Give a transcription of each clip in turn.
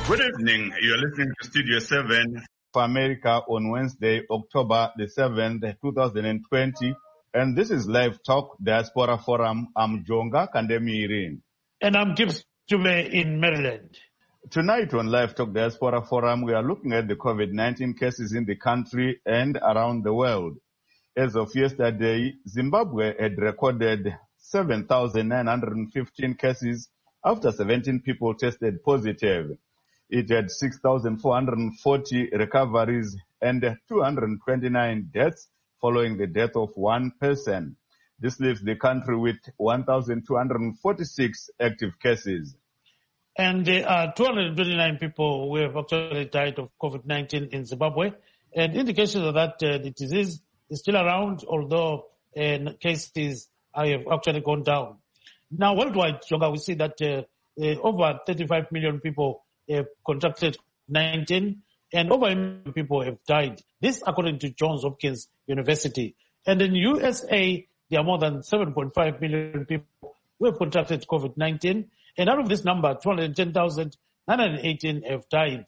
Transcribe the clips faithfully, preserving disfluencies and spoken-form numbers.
Good evening. You're listening to Studio seven for America on Wednesday, October the seventh, two thousand twenty. And this is Live Talk Diaspora Forum. I'm Jonga Kandemi. And I'm Gibbs Jume in Maryland. Tonight on Live Talk Diaspora Forum, we are looking at the COVID nineteen cases in the country and around the world. As of yesterday, Zimbabwe had recorded seven thousand nine hundred fifteen cases after seventeen people tested positive. It had six thousand four hundred forty recoveries and two hundred twenty-nine deaths following the death of one person. This leaves the country with one thousand two hundred forty-six active cases. And there are two hundred twenty-nine people who have actually died of COVID nineteen in Zimbabwe. And indications of that uh, the disease is still around, although uh, cases have actually gone down. Now, worldwide, Jonga, we see that uh, uh, over thirty-five million people have contracted COVID nineteen and over a million people have died. This according to Johns Hopkins University. And in U S A, there are more than seven point five million people who have contracted COVID nineteen. And out of this number, two hundred ten thousand nine hundred eighteen have died.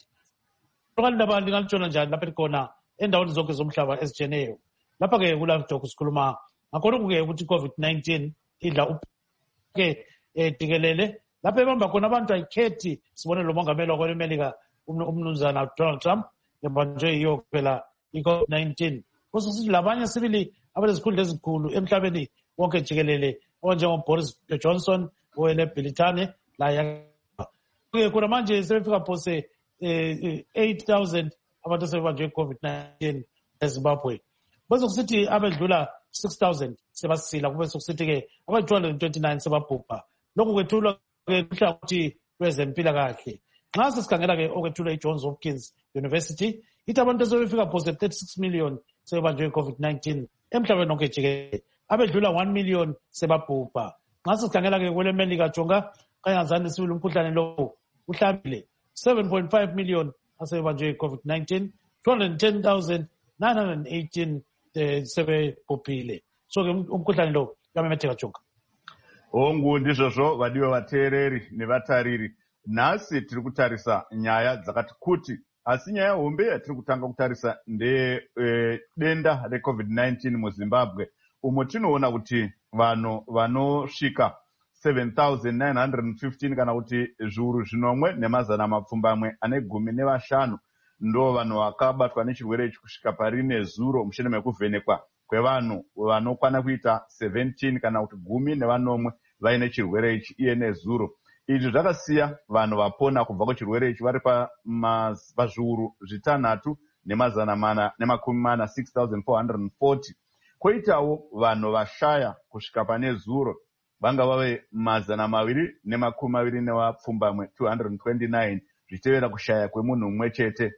Endaweni zonke zomhlaba ezijeneyo lapha ke kulapho kusikhuluma ngakho ke ukuthi COVID nineteen idla ke etikelele lapha ebamba khona abantu ayikhethi sibone lo mongameli wakweMelika umnumzana Donald Trump ebanjwe yiyo phela iCovid nineteen kusisithi labanye sibili abazikhulu ezikhulu emhlabeni wonke jikelele onjengo Boris Johnson wele Britane la ya ke kuna manje sebefika phose eight thousand abantu sebanjwe COVID nineteen eZimbabwe. Bese kusithi abedlula six thousand sebasila kube sokusithi ke aba two hundred twenty-nine sebabhubha. Lokho kwethulwa ke mhlawumbe kwezempila kahle. Nxa sesikhangela ke okwethulwa iJohns Hopkins University, ithi abantu sebefika phose thirty-six million sebanjwe COVID nineteen emhlabeni wonke jikelele. Abedlula one million sebabhubha. Nxa sesikhangela ke kweleMelika Jonga kayangazani sibili umkhuhlane lo uhlabile seven point five million asebanjwe COVID nineteen, two hundred ten thousand nine hundred eighteen sebebhubhile. So ke umkhuhlane lo yamemetheka Jonga. Hongu ndizvozvo vadiwe vateereri nevatariri. Nhasi tiri kutarisa nyaya dzakati kuti, asi nyaya hombe yatiri kutanga kutarisa nde e, denda reCovid nineteen muZimbabwe. Umo tinoona kuti vanhu vanosvika seven thousand nine hundred fifteen kana kuti zviuru zvinomwe nemazana mapfumbamwe ane gumi nevashanu ndo vanhu vakabatwa nechirwere ichi kusvika parine zuro mushure mekuvhenekwa kwevanhu vanokwana kuita seventeen kana kuti gumi nevanomwe vaine chirwere ichi iye nezuro. Izvi zvakasiya vanhu vapona kubva kuchirwere ichi vari pazviuru zvitanhatu nemazana mana nemakumi mana six thousand four hundred forty. Koitawo vanhu vashaya kusvika pane zuro vanga vave mazana maviri nemakumi maviri nevapfumbamwe two hundred twenty-nine zvichitevera kushaya kwemunhu mumwe chete.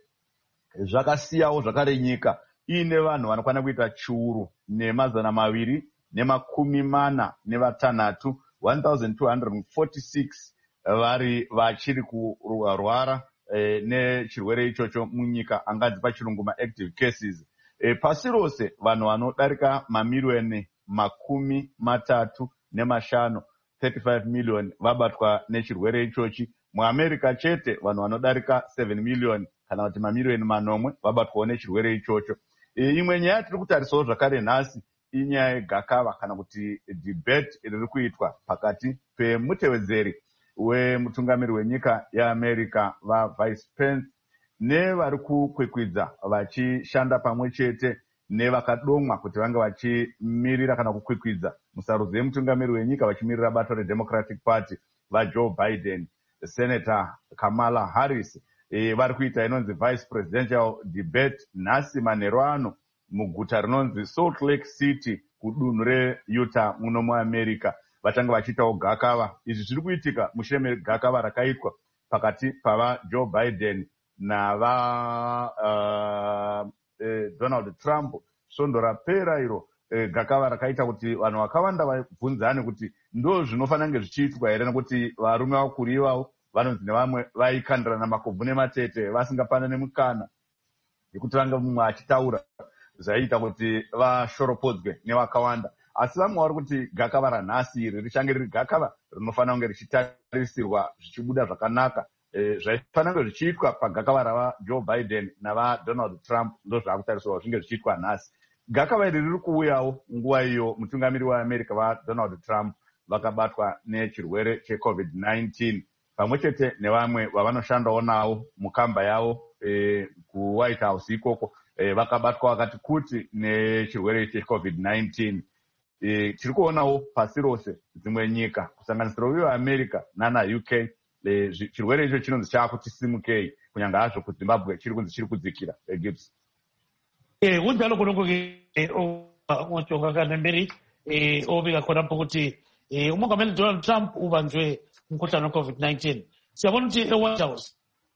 Zvakasiyawo zvakare nyika iine vanhu vanokwana kuita chiuru nemazana maviri nemakumi mana nevatanhatu one thousand two hundred forty-six vari vachiri kurwara eh, nechirwere ichocho munyika anganzi pachirungu maactive cases. E, pasi rose vanhu vanodarika mamiriyoni makumi matatu nemashanu thirty-five million vabatwa nechirwere ichochi. MuAmerica chete vanhu vanodarika seven million kana kuti mamiriyoni manomwe vabatwawo nechirwere ichocho. E, imwe nyaya tiri kutarisawo zvakare nhasi inyaya yegakava kana kuti debate riri kuitwa pakati pemutevedzeri wemutungamiri wenyika yeAmerica vaVice Pence nevari kukwikwidza vachishanda pamwe chete nevakadomwa kuti vange vachimirira kana kukwikwidza musarudzo yemutungamiri wenyika vachimirira bato reDemocratic Party vaJoe Biden, Senator Kamala Harris. E, vari kuita inonzi vice presidential debate nhasi manheru ano muguta rinonzi Salt Lake City kudunhu reUtah muno muAmerica. Vatanga vachiitawo gakava. Izvi zviri kuitika mushure megakava rakaitwa pakati pavaJoe Biden nava uh, eh, Donald Trump. Svondo rapera iro eh, gakava rakaita kuti vanhu vakawanda vabvunzane kuti ndo zvinofanira kunge zvichiitwa here nekuti varume vakuru ivavo vanonzi nevamwe vaikandirana makobvu nematete vasingapanane mukana yekuti vange mumwe achitaura zvaiita kuti vashoropodzwe nevakawanda. Asi vamwe vari kuti gakava ranhasi iri richange riri gakava rinofanira kunge richitarisirwa zvichibuda zvakanaka zvaifanira kunge zvichiitwa pagakava ravajoe Biden navadonald Trump ndo zvakutariswa zvinge zvichiitwa nhasi. Gakava iri riri kuuyawo nguva iyo mutungamiri weAmerica vaDonald Trump vakabatwa nechirwere checovid nineteen pamwe chete nevamwe vavanoshandawo navo mukamba yavo e, kuWhite House ikoko e, vakabatwa vakati kuti nechirwere checovid nineteen. E, tiri kuonawo pasi rose dzimwe nyika kusanganisira uyo America nana U K e, chirwere icho chinonzi chaakuti simukei kunyanga hazvo kuZimbabwe chiri kunzi chiri kudzikira eGibbs. Eh kunjalo kunokuke ochoka kana mberi eh obika khona ukuthi eh umongameli Donald Trump ubanjwe umkhuhlane weCovid nineteen. Siyabona ukuthi eWhite House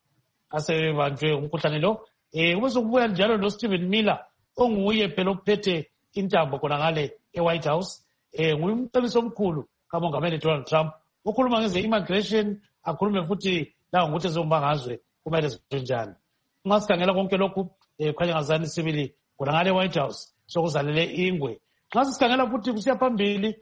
asebanjwe umkhuhlane lo eh ubezokubuya njalo no Stephen Miller onguye phela ophethe intambo khona ngale eWhite House eh nguyumcebisi omkhulu kamongameli Donald Trump ukhuluma ngeze immigration akhulume futhi la ngokuthi ezombangazwe kumele zenjani. Ngasikhangela konke lokhu ekhanya ngazani sibili kona ngale White House sokuzalele ingwe. Xa sikhangela futhi kusiya phambili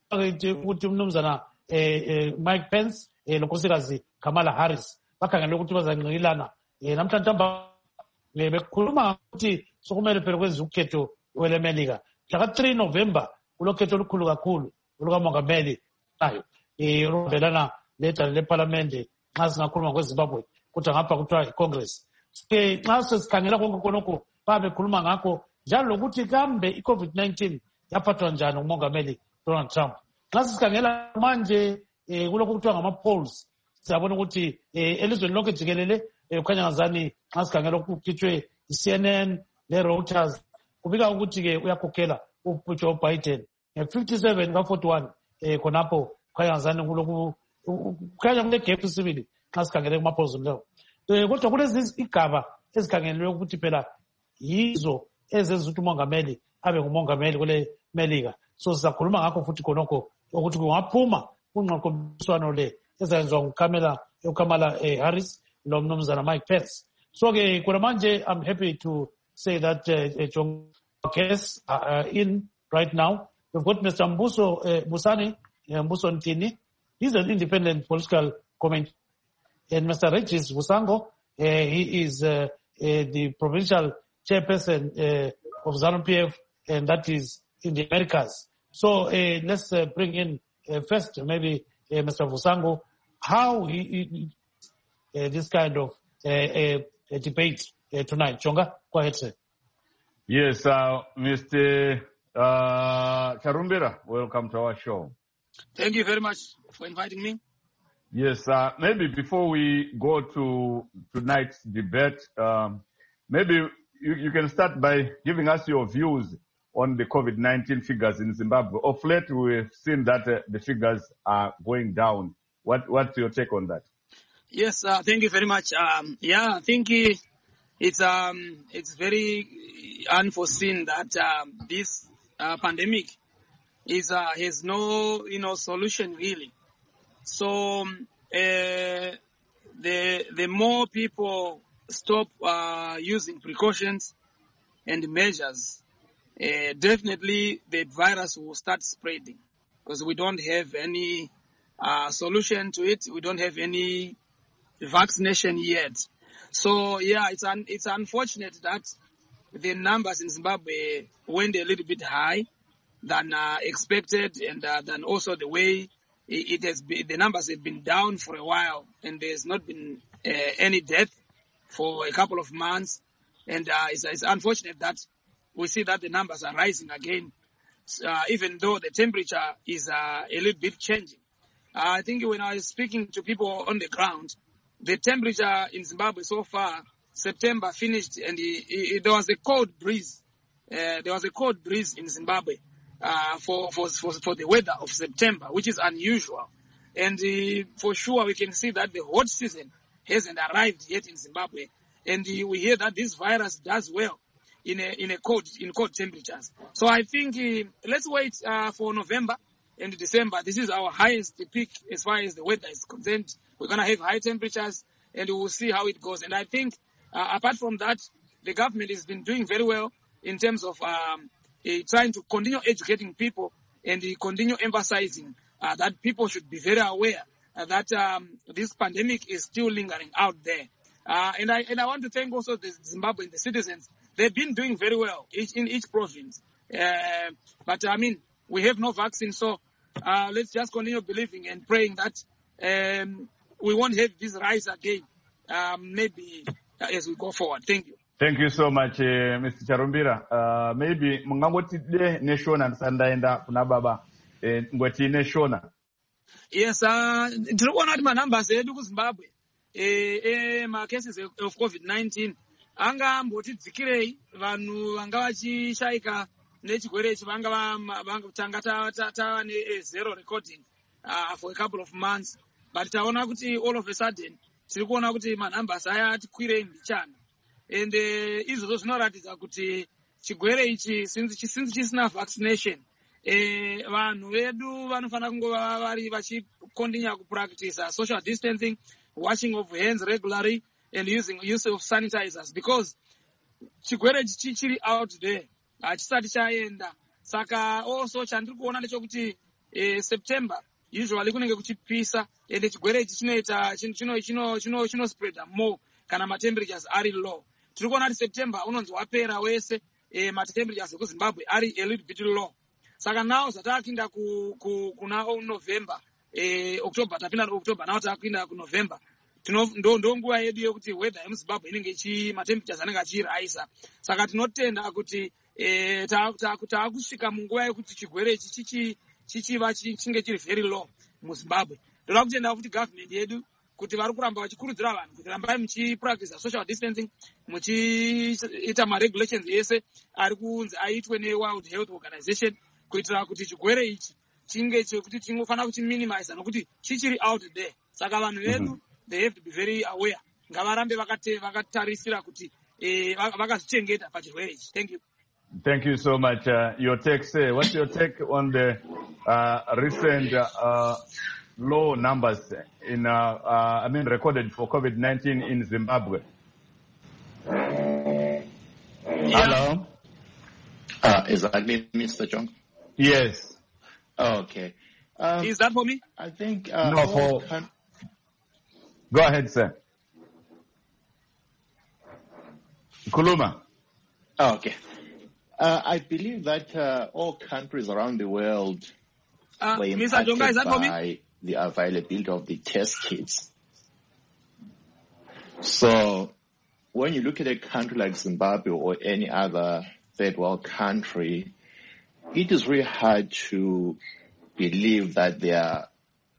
ukuthi umnumzana eh Mike Pence eh lonkosikazi Kamala Harris bakhangela ukuthi bazanqilana eh namhlanje amba bekhuluma ukuthi sokumele phela kwenza ukhetho welemelika mhla three November kulokhetho olukhulu kakhulu olukamongameli nayo eh robelana leta leParliament xa singakhuluma kweZimbabwe ukuthi ngapha kuthiwa iCongress. Eh xa sesikhangela konke konke babe khuluma ngakho njalo lokuthi kambe iCovid nineteen yaphathwa njani umongameli Donald Trump. Xa sikhangela manje eh kulokho kuthiwa ngama polls siyabona ukuthi eh elizweni lonke jikelele ukhanya ngazani xa sikhangela ukukhitshwe iC N N neReuters kubika ukuthi ke uyakhokhela uJoe Biden fifty-seven ka forty-one eh khonapho khanya ngazani kulokhu khanya kule gap sibili xa sikhangele kuma polls leyo. Eh kodwa kulezi igaba ezikhangelwe ukuthi phela yizo ezenza ukuthi umongameli abe ngumongameli kule Melika. So sizakhuluma ngakho futhi khonokho ukuthi kungaphuma ungqoqiswano le ezenzwa nguKamala uKamala Harris lo mnumzana Mike Pence. So ke kuna manje I'm happy to say that uh, John case uh, in right now. We've got Mister Mbuso uh, Busani uh, Mbuso Ntini. He's an independent political commentator. And Mister Regis Busango, uh, he is uh, uh, the provincial chairperson uh, of ZANU-P F, and that is in the Americas. So uh, let's uh, bring in uh, first maybe uh, Mister Busango, how he, he uh, this kind of uh, uh, debate uh, tonight. Chonga, go ahead, sir. Yes, uh, Mister Uh, Charumbira, welcome to our show. Thank you very much for inviting me. Yes, uh, maybe before we go to tonight's debate, um, maybe you, you can start by giving us your views on the COVID nineteen figures in Zimbabwe. Of late, we've seen that uh, the figures are going down. What, what's your take on that? Yes, uh, thank you very much. Um, yeah, I think it's um, it's very unforeseen that um, this uh, pandemic is uh, has no you know solution really. So uh, the the more people stop uh, using precautions and measures, uh, definitely the virus will start spreading because we don't have any uh, solution to it. We don't have any vaccination yet. So yeah, it's un- it's unfortunate that the numbers in Zimbabwe went a little bit high than uh, expected, and uh, than also the way it has been, the numbers have been down for a while, and there's not been uh, any death for a couple of months. And uh, it's, it's unfortunate that we see that the numbers are rising again, uh, even though the temperature is uh, a little bit changing. Uh, I think when I was speaking to people on the ground, the temperature in Zimbabwe so far, September finished, and it, it, there was a cold breeze. Uh, there was a cold breeze in Zimbabwe. Uh, for, for, for, for the weather of September, which is unusual. And uh, for sure we can see that the hot season hasn't arrived yet in Zimbabwe. And uh, we hear that this virus does well in a, in a cold, in cold temperatures. So I think uh, let's wait uh, for November and December. This is our highest peak as far as the weather is concerned. We're going to have high temperatures and we will see how it goes. And I think uh, apart from that, the government has been doing very well in terms of um, Uh, trying to continue educating people and uh, continue emphasizing uh, that people should be very aware uh, that um, this pandemic is still lingering out there. Uh, and I and I want to thank also the Zimbabwean, the citizens. They've been doing very well each, in each province. Uh, but I mean, we have no vaccine, so uh, let's just continue believing and praying that um, we won't have this rise again, um, maybe uh, as we go forward. Thank you. Thank you so much, uh, Mister Charumbira. Uh, maybe mungangoti de neshona sandaenda kuna baba eh, ngoti neshona. Yes, uh, tiri kuona kuti manumbers edu kuZimbabwe eh, eh, ma cases of COVID nineteen anga amboti dzikirei vanhu vanga vachishaika nechigwere ichi vanga vanga tanga tava ne zero recording uh, for a couple of months, but taona kuti all of a sudden tiri kuona kuti manumbers aya ati kwirei mbichana, and uh, izvozvo zvinoratidza kuti chigwere ichi since chisina vaccination eh vanhu vedu vanofana kungova vari vachikontinya kupractice social distancing, washing of hands regularly and using use of sanitizers, because chigwere ichi chiri out there hachisati chaenda. Saka also chandiri kuona ndechekuti eh, September usually kunenge kuchipisa ende chigwere ichi chinoita chino chino chino chino spread more kana ma temperatures ari low. Tiri kuona kuti September unonzi wapera wese eh, ma temperatures ekuZimbabwe ari a little bit low. Saka now zatakinda ku, ku kuna November eh, October tapinda October now takinda ku November tino ndo ndo nguva yedu yekuti weather yemuZimbabwe inenge ichi ma temperatures anenge achiraisa. Saka tinotenda kuti eh taakusvika munguva yekuti chigwere ichi chichi chichiva chinge chiri very low muZimbabwe. Ndoda kutenda kuti government yedu kuti vari kuramba vachikurudzira vanhu kuti rambai muchipractice social distancing, muchiita ma regulations ese ari kunzi aitwe ne World Health Organization kuitira kuti chigwere ichi chinge chekuti chinofana kuti minimize nokuti chichiri out there. Saka vanhu vedu they have to be very aware, ngavarambe vakate vakatarisira kuti eh vakazvichengeta pachirwere ichi. Thank you. Thank you so much. Uh, your take, say, what's your take on the uh, recent uh, low numbers in, uh, uh, I mean, recorded for COVID nineteen in Zimbabwe? Yeah. Hello. Uh, is that me, Mister John? Yes. Oh, okay. Um, is that for me? I think. Uh, no, for. Can... Go ahead, sir. Kuluma. Oh, okay. Uh, I believe that uh, all countries around the world uh, were impacted Jonga, is that by me? The availability of the test kits. So when you look at a country like Zimbabwe or any other third world country, it is really hard to believe that their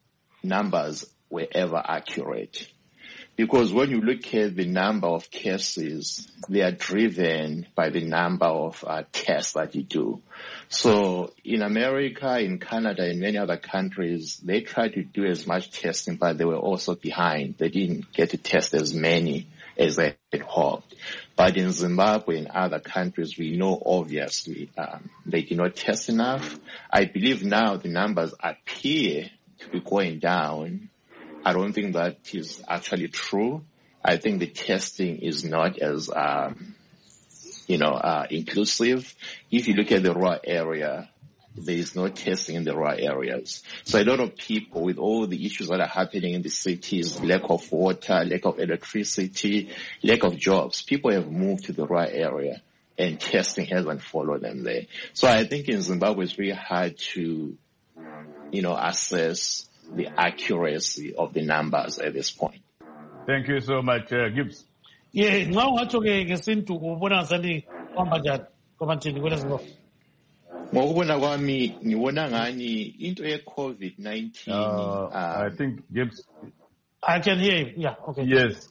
numbers were ever accurate. Because when you look at the number of cases, they are driven by the number of uh, tests that you do. So in America, in Canada, and many other countries, they tried to do as much testing, but they were also behind. They didn't get to test as many as they had hoped. But in Zimbabwe and other countries, we know obviously um, they did not test enough. I believe now the numbers appear to be going down. I don't think that is actually true. I think the testing is not as, um, you know, uh, inclusive. If you look at the rural area, there is no testing in the rural areas. So a lot of people, with all the issues that are happening in the cities, lack of water, lack of electricity, lack of jobs, people have moved to the rural area and testing hasn't followed them there. So I think in Zimbabwe it's really hard to, you know, assess the accuracy of the numbers at this point. Thank you so much, uh, Gibbs. Yeah, now what okay ngesintu ubona sani kwamba njani kwamba nchini kwena zingo. Ngokubona kwami ngibona ngani into ye COVID nineteen. Uh, I think Gibbs. I can hear you. Yeah, okay. Yes.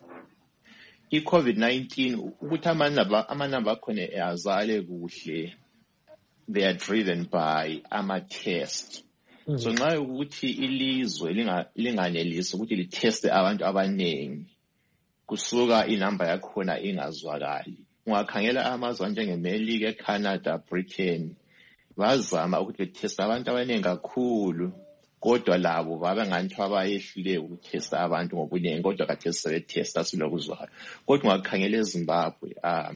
I COVID nineteen ukuthi amanamba amanamba akhona azale kuhle. They are driven by ama tests. So nxa ukuthi ilizwe linganelisi ukuthi liteste abantu abanengi kusuka inamba yakhona ingazwakali. Ungakhangela amazwe njengeMelika, eCanada, Britain bazama ukuthi beteste abantu abanengi kakhulu kodwa labo babengani abayehlule ukutesta abantu ngobunengi kodwa kade sebetesta silokuzwakala. Kodwa ungakhangela eZimbabwe um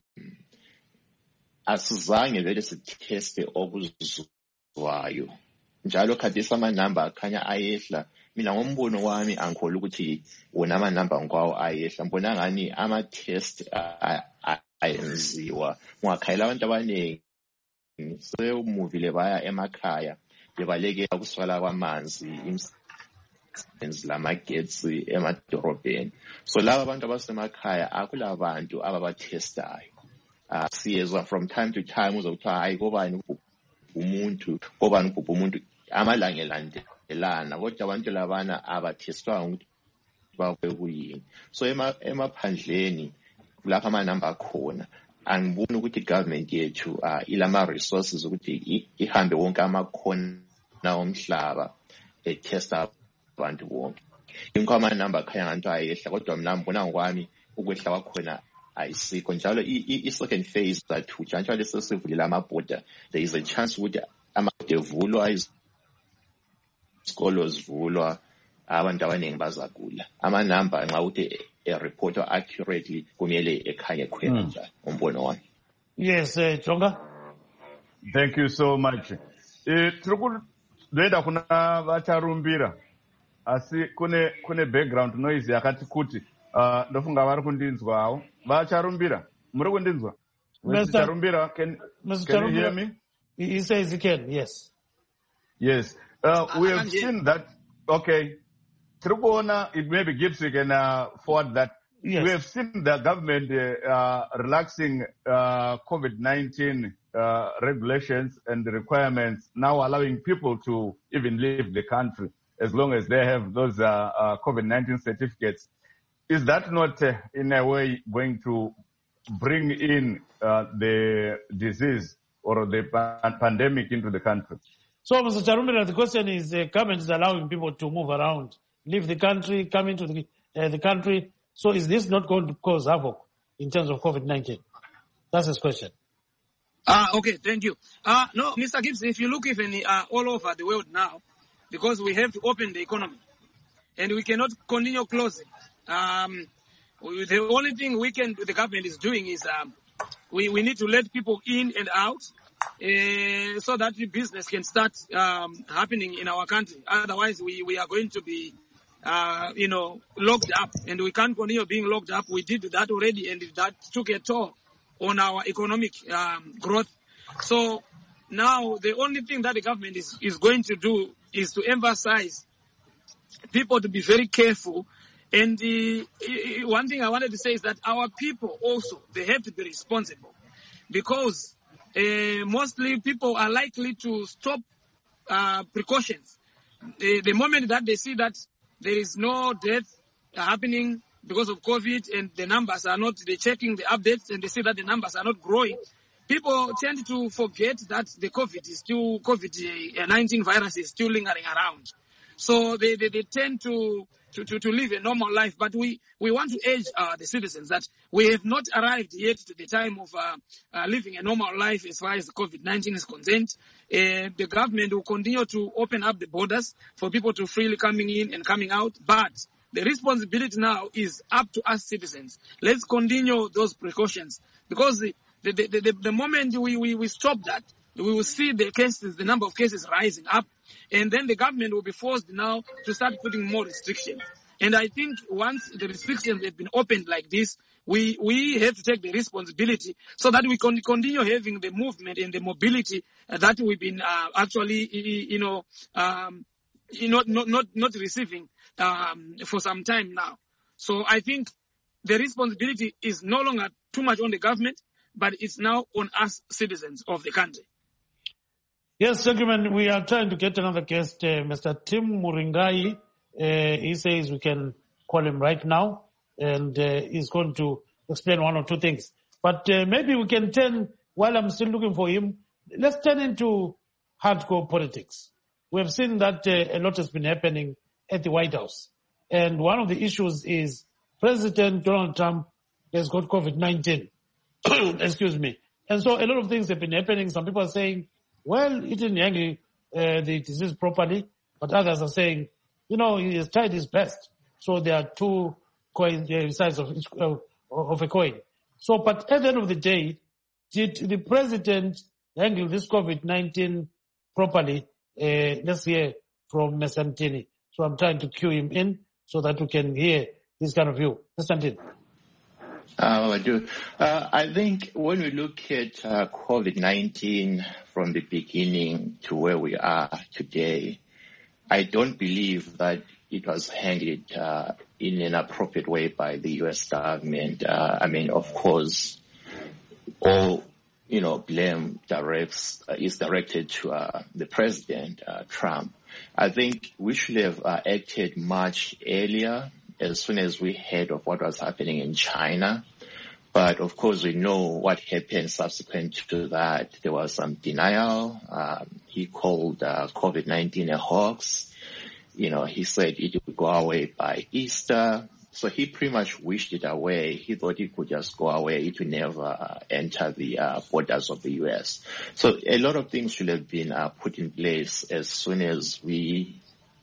asizange vele siteste okuzwayo. Njalo khathesi amanamba akhanya ayehla mina ngombono wami angikholwa ukuthi wona amanamba ngikwawo ayehla ngibona ngani ama-test ayenziwa ungakhayela abantu abaningi sewumuvile baya emakhaya bebalekela ukuswala kwamanzi imisebenzi lamagetsi emadorobheni so laba abantu abasemakhaya akulabantu ababathestayo uh, siyezwa from time to time uzokuthiwa hayi kobani umuntu kobani ubhubha umuntu amalanga elandelana kodwa abantu labana abathestwanga ukuthi babe kuyini so emaphandleni lapha amanamba akhona angiboni ukuthi igovernment yethu uh, ilama resources ukuthi ihambe wonke amakhona omhlaba etesta abantu bonke ingakho amanamba akhaya nganto ayehla kodwa mina ngibona ngokwami ukwehla kwakhona ayisikho njalo i-second phase that njalo sesivulile amabhoda there is a chance ukuthi amabhoda evulwa izikolo zivulwa abantu abaningi bazagula amanamba nxa ukuthi a-reportwa accurately kumele ekhanye khwena njalo umbono wami. Yes, uh, Jonga. Thank you so much. Eh, tiri kuenda kuna vacharumbira asi kune kune background noise yakati kuti uh, ndofunga vari kundinzwawo vacharumbira muri kundinzwa Mister Charumbira, can, can you hear me? He says he can, yes. Yes. Uh, we have seen that. Okay. Tribuna, it maybe Gibbs, you can uh, forward that. Yes. We have seen the government uh, uh, relaxing uh, COVID nineteen uh, regulations and the requirements, now allowing people to even leave the country as long as they have those uh, uh, COVID nineteen certificates. Is that not uh, in a way going to bring in uh, the disease or the pa- pandemic into the country? So, Mister Charumbira, the question is the government is allowing people to move around, leave the country, come into the, uh, the country. So is this not going to cause havoc in terms of COVID nineteen? That's his question. Uh, okay, thank you. Uh, no, Mister Gibbs, if you look even uh, all over the world now, because we have to open the economy, and we cannot continue closing. Um, we, the only thing we can do, the government is doing is um, we, we need to let people in and out uh, so that the business can start um, happening in our country. Otherwise, we, we are going to be Uh, you know, locked up, and we can't continue being locked up. We did that already, and that took a toll on our economic um, growth. So now the only thing that the government is, is going to do is to emphasize people to be very careful. And the, one thing I wanted to say is that our people also, they have to be responsible, because uh, mostly people are likely to stop uh, precautions. The, the moment that they see that there is no death happening because of COVID and the numbers are not, they're checking the updates and they see that the numbers are not growing, people tend to forget that the COVID is still, COVID nineteen virus is still lingering around. So they, they, they tend to, to, to, to live a normal life. But we, we want to urge uh, the citizens that we have not arrived yet to the time of uh, uh, living a normal life as far as COVID nineteen is concerned. Uh, the government will continue to open up the borders for people to freely coming in and coming out. But the responsibility now is up to us citizens. Let's continue those precautions, because the, the, the, the, the moment we, we, we stop that, we will see the cases, the number of cases rising up, and then the government will be forced now to start putting more restrictions. And I think once the restrictions have been opened like this, we, we have to take the responsibility so that we can continue having the movement and the mobility uh, that we've been uh, actually, you know, um, you know, not, not, not receiving um, for some time now. So I think the responsibility is no longer too much on the government, but it's now on us citizens of the country. Yes, gentlemen, we are trying to get another guest, uh, Mister Tim Muringai. Uh, he says we can call him right now, and uh, he's going to explain one or two things. But uh, maybe we can turn, while I'm still looking for him, let's turn into hardcore politics. We have seen that uh, a lot has been happening at the White House. And one of the issues is President Donald Trump has got COVID nineteen. Excuse me. And so a lot of things have been happening. Some people are saying, well, he didn't handle uh, the disease properly. But others are saying, you know, he has tried his best. So there are two coins, uh, sides of, uh, of a coin. So, but at the end of the day, did the president handle this COVID nineteen properly? Uh, let's hear from Mister Ntini. So So I'm trying to cue him in so that we can hear his kind of view. Constantine. Uh, I do. Uh, I think when we look at uh, COVID nineteen from the beginning to where we are today, I don't believe that it was handled uh, in an appropriate way by the U S government. Uh, I mean, of course, all you know blame directs uh, is directed to uh, the president, uh, Trump. I think we should have uh, acted much earlier, as soon as we heard of what was happening in China. But of course, we know what happened subsequent to that. There was some denial. Um, he called uh, COVID nineteen a hoax. You know, he said it would go away by Easter. So he pretty much wished it away. He thought it could just go away. It would never uh, enter the uh, borders of the U S. So a lot of things should have been uh, put in place as soon as we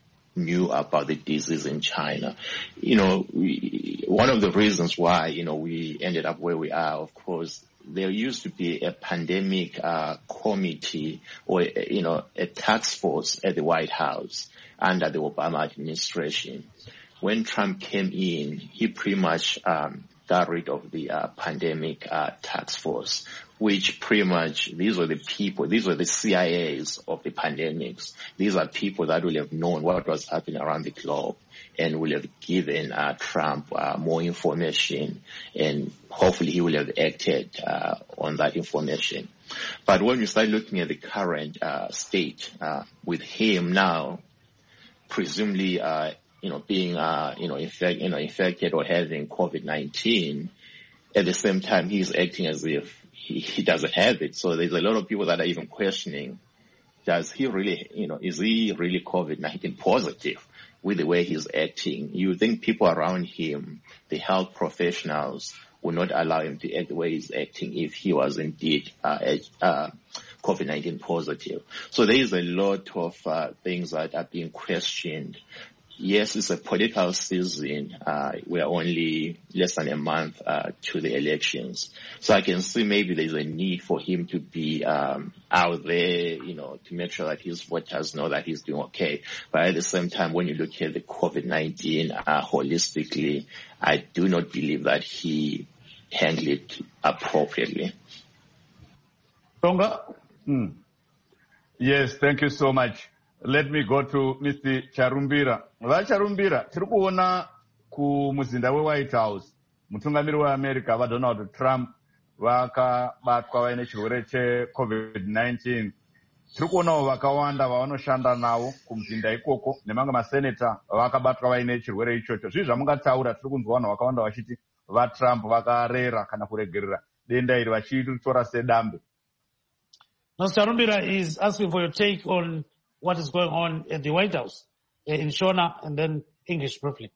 knew about the disease in China. You know, we, one of the reasons why, you know, we ended up where we are, of course, there used to be a pandemic uh, committee or, you know, a task force at the White House under the Obama administration. When Trump came in, he pretty much um, got rid of the uh, pandemic uh, task force, which pretty much, these were the people, these were the C I As of the pandemics. These are people that will have known what was happening around the globe and will have given uh, Trump uh, more information, and hopefully he will have acted uh, on that information. But when you start looking at the current uh, state, uh, with him now, presumably, uh, you know, being, uh, you know, infect, you know, infected or having COVID nineteen, at the same time, he's acting as if he, he doesn't have it. So there's a lot of people that are even questioning, does he really, you know, is he really COVID nineteen positive with the way he's acting? You think people around him, the health professionals, would not allow him to act the way he's acting if he was indeed uh, uh, COVID nineteen positive. So there is a lot of uh, things that are being questioned. Yes, it's a political season. Uh, we are only less than a month uh, to the elections. So I can see maybe there's a need for him to be um, out there, you know, to make sure that his voters know that he's doing okay. But at the same time, when you look at the COVID nineteen uh, holistically, I do not believe that he handled it appropriately. Tonga? Mm. Yes, thank you so much. Let me go to Mister Charumbira. VaCharumbira, tiri kuona kumuzinda weWhite House, mutungamiri weAmerica vaDonald Trump vakabatwa vaine chirwere cheCovid nineteen. Tiri kuonawo vakawanda vavanoshanda navo kumuzinda ikoko nemamwe maseneta vakabatwa vaine chirwere ichocho. Zvizvi zvamungataura, tiri kunzwa vanhu vakawanda vachiti vaTrump vakarera kana kuregerera denda iri vachiritora sedambe. Mister Charumbira is asking for your take on what is going on at the White House, uh, in Shona and then English briefly.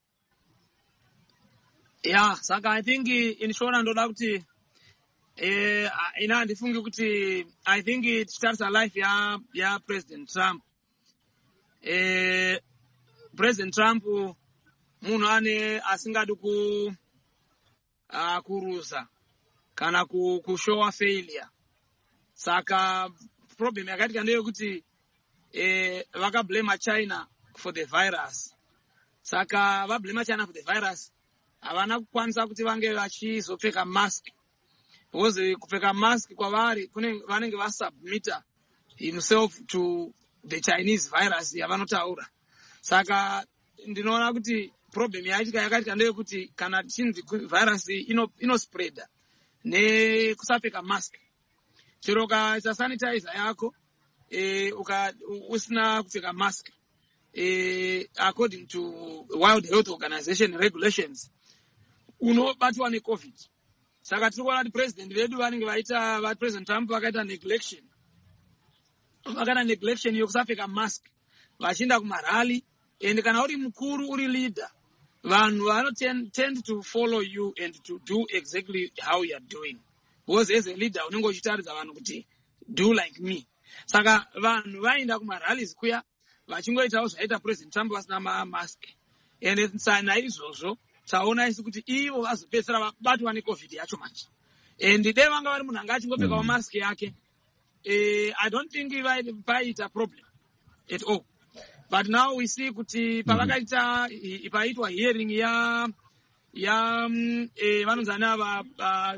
Yeah, saka I think in Shona ndoda kuti eh ina ndifungi kuti I think it starts a life ya ya President Trump. Eh President Trump munhu ane asingadi ku uh, kurusa kana ku, ku show a failure. Saka problem yakatika ndeye kuti eh vaka blame China for the virus. Saka va blame China for the virus. Havana kukwanisa kuti vange vachizopfeka mask. Because kupfeka mask kwavari kune vanenge va submita himself to the Chinese virus yavanotaura. Saka ndinoona kuti problem yaitika yakatika ndeye kuti kana chinzi virus ino ino spreader ne kusapfeka mask. Chiroka cha sanitizer yako eh uka usina kupfeka mask eh according to World Health Organization regulations unobatwa ne COVID. Saka tiri kuona kuti president vedu vanenge vaita va President Trump vakaita neglection vakaita neglection yokusapfeka mask vachinda kumarali, and kana uri mukuru uri leader vanhu vano tend, tend to follow you and to do exactly how you are doing, because as a leader unenge uchitaridza vanhu kuti do like me. Saka vanhu vainda kumarallies kuya vachingoitawo zvaita President Trump vasina mask, and naizvozvo taona isi kuti ivo vazopedzisira vabatwa neCovid yacho manje, and dei vanga vari munhu anga achingopfekawo mask yake. eh, I don't think vaita problem at all. But now we see kuti pavakaita paitwa hearing ya ya eh, vanonzana va uh,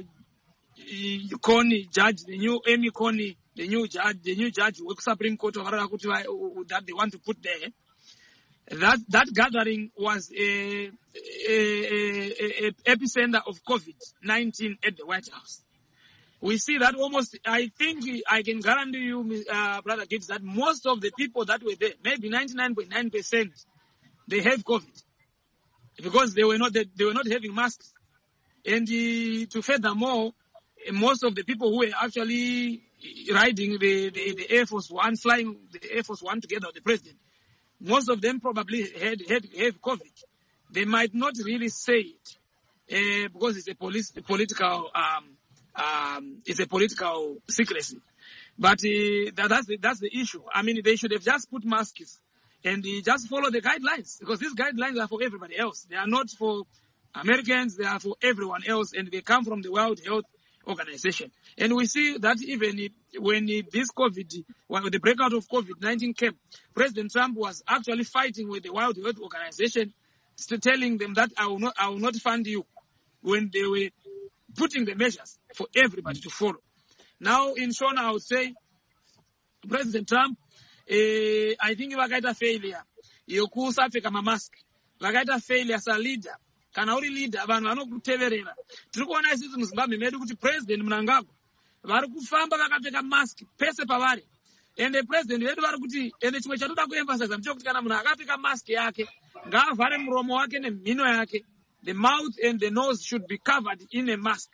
Coney judge, the new Amy Coney, the new judge, the new judge with Supreme Court of that they want to put there. That that gathering was a, a, a, a epicenter of COVID nineteen at the White House. We see that almost, I think I can guarantee you, uh, Brother Gibbs, that most of the people that were there, maybe ninety-nine point nine percent, they have COVID because they were not they were not having masks. And uh, to furthermore, most of the people who were actually riding the, the, the Air Force One, flying the Air Force One together with the president, most of them probably had, had, had COVID. They might not really say it uh, because it's a, police, a political um, um, it's a political secrecy. But uh, that, that's, the, that's the issue. I mean, they should have just put masks and uh, just follow the guidelines, because these guidelines are for everybody else. They are not for Americans, they are for everyone else, and they come from the World Health Organization. And we see that even when this COVID, when the breakout of COVID nineteen came, President Trump was actually fighting with the World Health Organization, still telling them that I will not, I will not fund you, when they were putting the measures for everybody to follow. Now, in short, I would say, President Trump, eh, I think vakaita failure yokusapfeka mamask, vakaita failure as a leader. Kana uri leader vanhu vanokuteverera. Tiri kuona isisi muZimbabwe medu kuti President Mnangagwa vari kufamba vakapfeka mask pese pavari. Ende President vedu vari kuti, ende chimwe chatoda kuemphasize ndechekuti kana munhu akapfeka mask yake ngaavhare muromo wake nemhino yake. The mouth and the nose should be covered in a mask.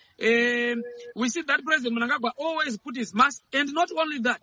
Um, we see that President Mnangagwa always put his mask, and not only that,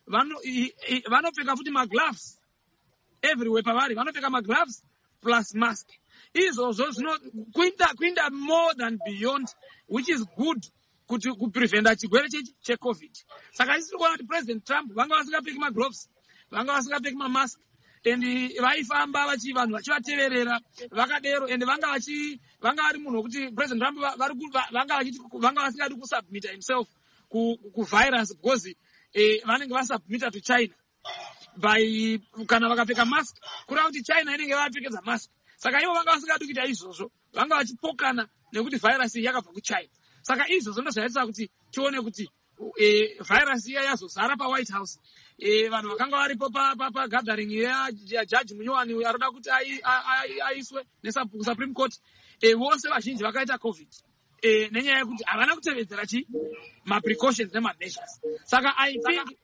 vanopfeka futi magloves everywhere pavari, vanopfeka magloves plus mask. Is also not kuinda more than beyond, which is good to prevent chigwere che COVID. Saka isi kuona kuti President Trump vanga vasingapfeki magloves, vanga vasingapfeki mamask, and vaifamba vachi vanhu vachivateverera vakadero, and vanga vachi vanga vari munhu wekuti President Trump vanga vachiti vanga vasingadi kusubmit himself ku virus because vanenge vasubmita to China by kana vakapfeka mask kureva kuti China inenge vapfekedza mask. Saka ivo vanga vasingadi kuita izvozvo, vanga vachipokana nekuti virus yakabva kuChina. Saka izvozvo ndozvaitisa kuti tione kuti virus iya yazozara paWhite House. Vanhu vakanga varipo pagathering yajaji munyowani aroda kuti aiswe neSupreme Court, vose vazhinji vakaita COVID nenyaya yekuti havana kutevedzera chi maprecautions nemameasures. Saka I think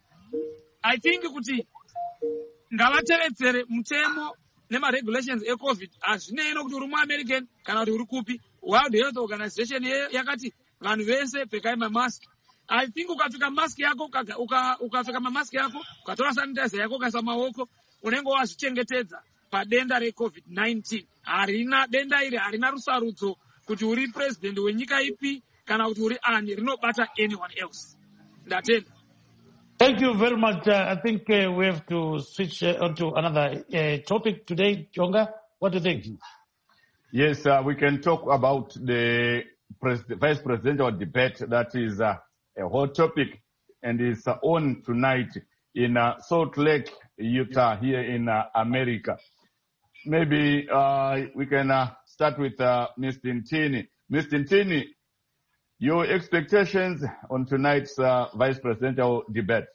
I think kuti ngavatevedzere mutemo nema-regulations e-COVID, hazvinei nokuti uri mu-American kana kuti uri kupi. World Health Organization yakati vanhu vese pfekai mamask. I think ukapfeka mask yako, ukapfeka mamask yako, ukatora sanitizer yako, ukaisa maoko, unenge wazvichengetedza padenda re-COVID nineteen. Harina denda iri, harina rusarudzo kuti uri president wenyika ipi kana kuti uri ani, rinobata anyone else. Ndatenda. Thank you very much. Uh, I think uh, we have to switch uh, on to another uh, topic today. Jonga, what do you think? Yes, uh, we can talk about the pres- vice presidential debate. That is uh, a hot topic and is uh, on tonight in uh, Salt Lake, Utah, here in uh, America. Maybe uh, we can uh, start with uh, Mister Ntini. Mister Ntini, your expectations on tonight's uh, vice presidential debate?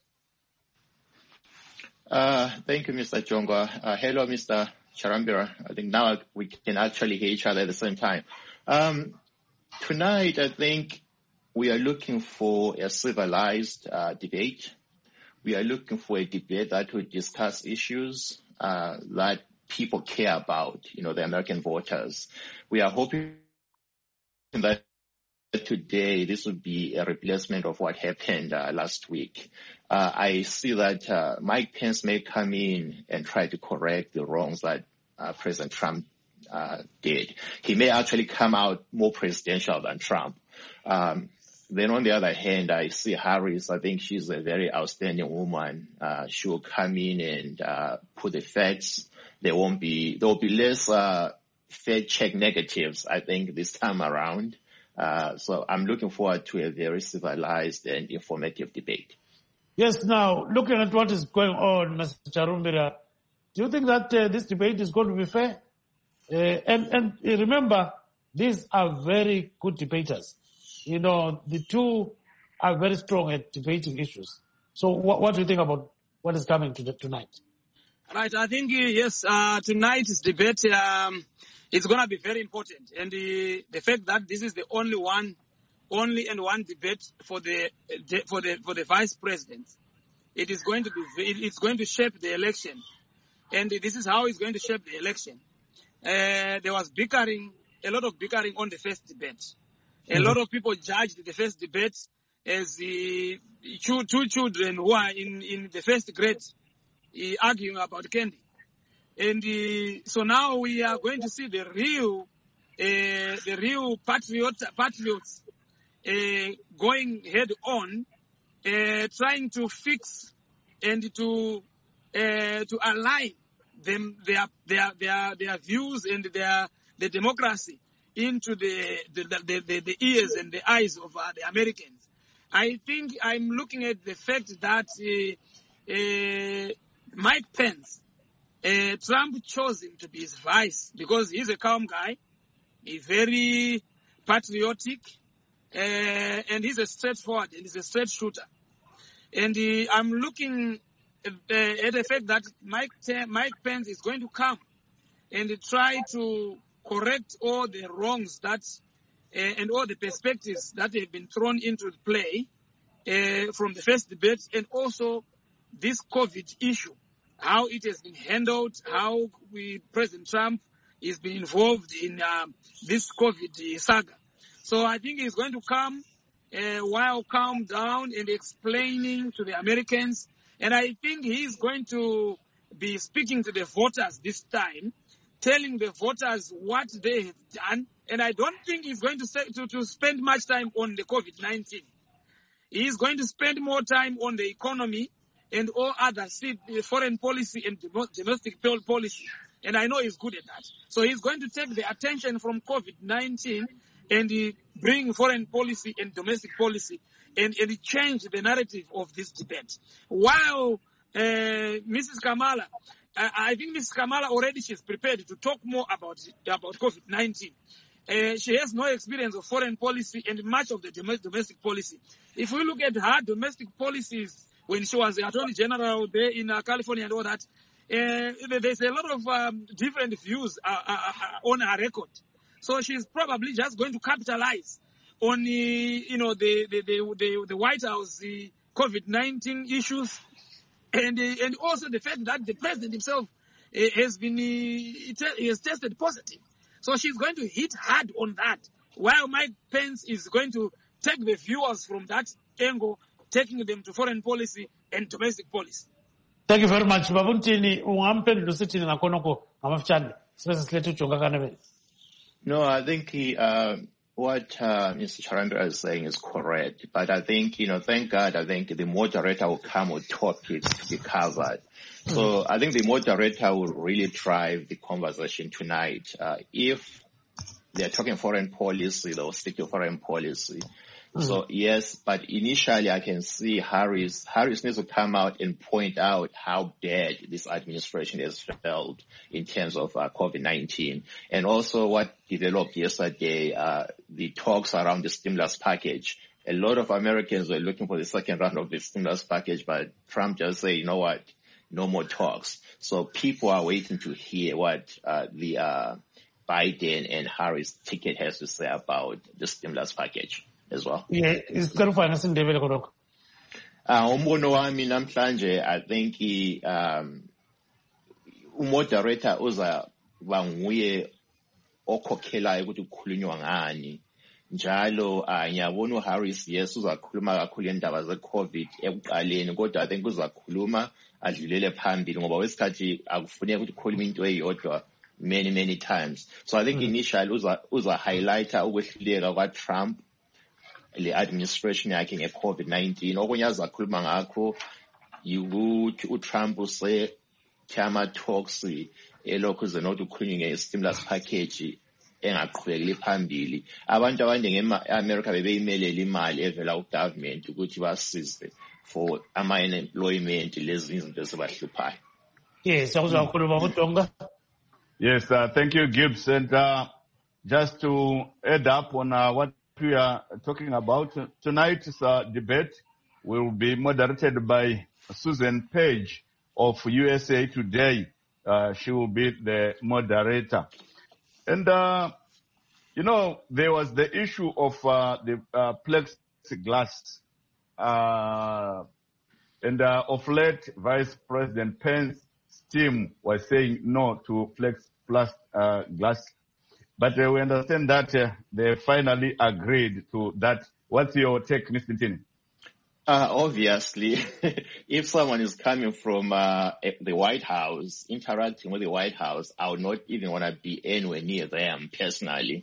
Uh, thank you, Mister Chongwa. Uh, hello, Mister Charambira. I think now we can actually hear each other at the same time. Um, tonight, I think we are looking for a civilized uh, debate. We are looking for a debate that will discuss issues uh, that people care about, you know, the American voters. We are hoping that today this would be a replacement of what happened uh, last week. Uh, I see that uh, Mike Pence may come in and try to correct the wrongs that uh, President Trump uh, did. He may actually come out more presidential than Trump. Um, then on the other hand, I see Harris. I think she's a very outstanding woman. Uh, she will come in and uh, put the facts. There won't be, there will be less uh, Fed check negatives, I think, this time around. Uh, so I'm looking forward to a very civilized and informative debate. Yes, now, looking at what is going on, Mister Charumbira, Do you think that uh, this debate is going to be fair? Uh, and, and remember, these are very good debaters. You know, the two are very strong at debating issues. So what, what do you think about what is coming to the, tonight? Right, I think, uh, yes, uh, tonight's debate um, is going to be very important. And the, the fact that this is the only one, only and one debate for the, for the, for the vice president, it is going to be, it's going to shape the election. And this is how it's going to shape the election. Uh, there was bickering, a lot of bickering on the first debate. A mm-hmm. lot of people judged the first debate as the two, two children who are in, in the first grade uh, arguing about candy. And uh, so now we are going to see the real, uh, the real patriot, patriots uh, going head on, uh, trying to fix and to uh, to align them their their their their views and their the democracy into the the, the, the, the ears and the eyes of uh, the Americans. I think I'm looking at the fact that uh, uh, Mike Pence, uh, Trump chose him to be his vice because he's a calm guy, he's very patriotic, uh, and he's a straightforward and he's a straight shooter. And uh, I'm looking at, uh, at the fact that Mike Mike Pence is going to come and try to correct all the wrongs that uh, and all the perspectives that have been thrown into play uh, from the first debate, and also this COVID issue, how it has been handled, how we, President Trump is being involved in uh, this COVID saga. So I think he's going to come uh, while calm down and explaining to the Americans, and I think he's going to be speaking to the voters this time, telling the voters what they have done. And I don't think he's going to, say, to, to spend much time on the COVID nineteen. He's going to spend more time on the economy and all other foreign policy and domestic policy. And I know he's good at that. So he's going to take the attention from COVID nineteen and bring foreign policy and domestic policy and, and change the narrative of this debate. While uh, Missus Kamala, I think Missus Kamala already she's prepared to talk more about about COVID nineteen. Uh, she has no experience of foreign policy and much of the domestic policy. If we look at her domestic policies when she was the Attorney General there in uh, California and all that, uh, there's a lot of um, different views uh, uh, on her record. So she's probably just going to capitalize on the, you know, the the the, the, the White House the COVID nineteen issues. And uh, and also the fact that the president himself uh, has been uh, he has tested positive, so she's going to hit hard on that. While Mike Pence is going to take the viewers from that angle, taking them to foreign policy and domestic policy. Thank you very much. Babuntini, ungamphendula usithini ngakhonokho ngamafutshane sibe silethe ujonga kanebe. No, I think he, uh, what uh, Mister Charandra is saying is correct. But I think, you know, thank God, I think the moderator will come with topics to be covered. Mm-hmm. So I think the moderator will really drive the conversation tonight. Uh, if they're talking foreign policy, they'll stick to foreign policy. Mm-hmm. So yes, but initially I can see Harris, Harris needs to come out and point out how bad this administration has failed in terms of uh, COVID nineteen. And also what developed yesterday, uh, the talks around the stimulus package. A lot of Americans were looking for the second round of the stimulus package, but Trump just said, you know what, no more talks. So people are waiting to hear what uh, the uh, Biden and Harris ticket has to say about the stimulus package as well. Yeah, it's going to find us in David Kodok. Umbono wami namhlanje, I think he, um, umoderator uza banguye okhokhelayo ukuthi kukhulunywa ngani. Njalo ngiyabona uHarris yes uzakhuluma kakhulu indaba ze-COVID ekuqaleni, kodwa I think uzakhuluma adlulele phambili ngoba wesikhathi akufuneki ukuthi ukhulume into eyodwa many many times. So I think mm-hmm. initially uza uza highlighter ukwehluleka kwa Trump le administration yakhe nge-COVID nineteen. Okunye azakhuluma ngakho yikuthi uTrump use Tama talks elokhu zenothi ukhulunywe nge-stimulus package engaqhubekeli phambili. Abantu abaningi e-America bebeyimelela imali evela ku-government ukuthi basize for ama-unemployment lezi izinto ezibahluphayo. Yes, akuzwa kakhulu Baba Tonga. Yes, uh, thank you, Gibbs. And uh, just to add up on uh, what we are talking about, tonight's uh, debate will be moderated by Susan Page of U S A Today. Uh, she will be the moderator. And, uh, you know, there was the issue of uh, the uh, plexiglass. Uh, and uh, of late, Vice President Pence's team was saying no to flex plus uh, glass. But uh, we understand that uh, they finally agreed to that. What's your take, Mister Ntini? Uh, obviously, if someone is coming from uh, the White House, interacting with the White House, I would not even want to be anywhere near them personally.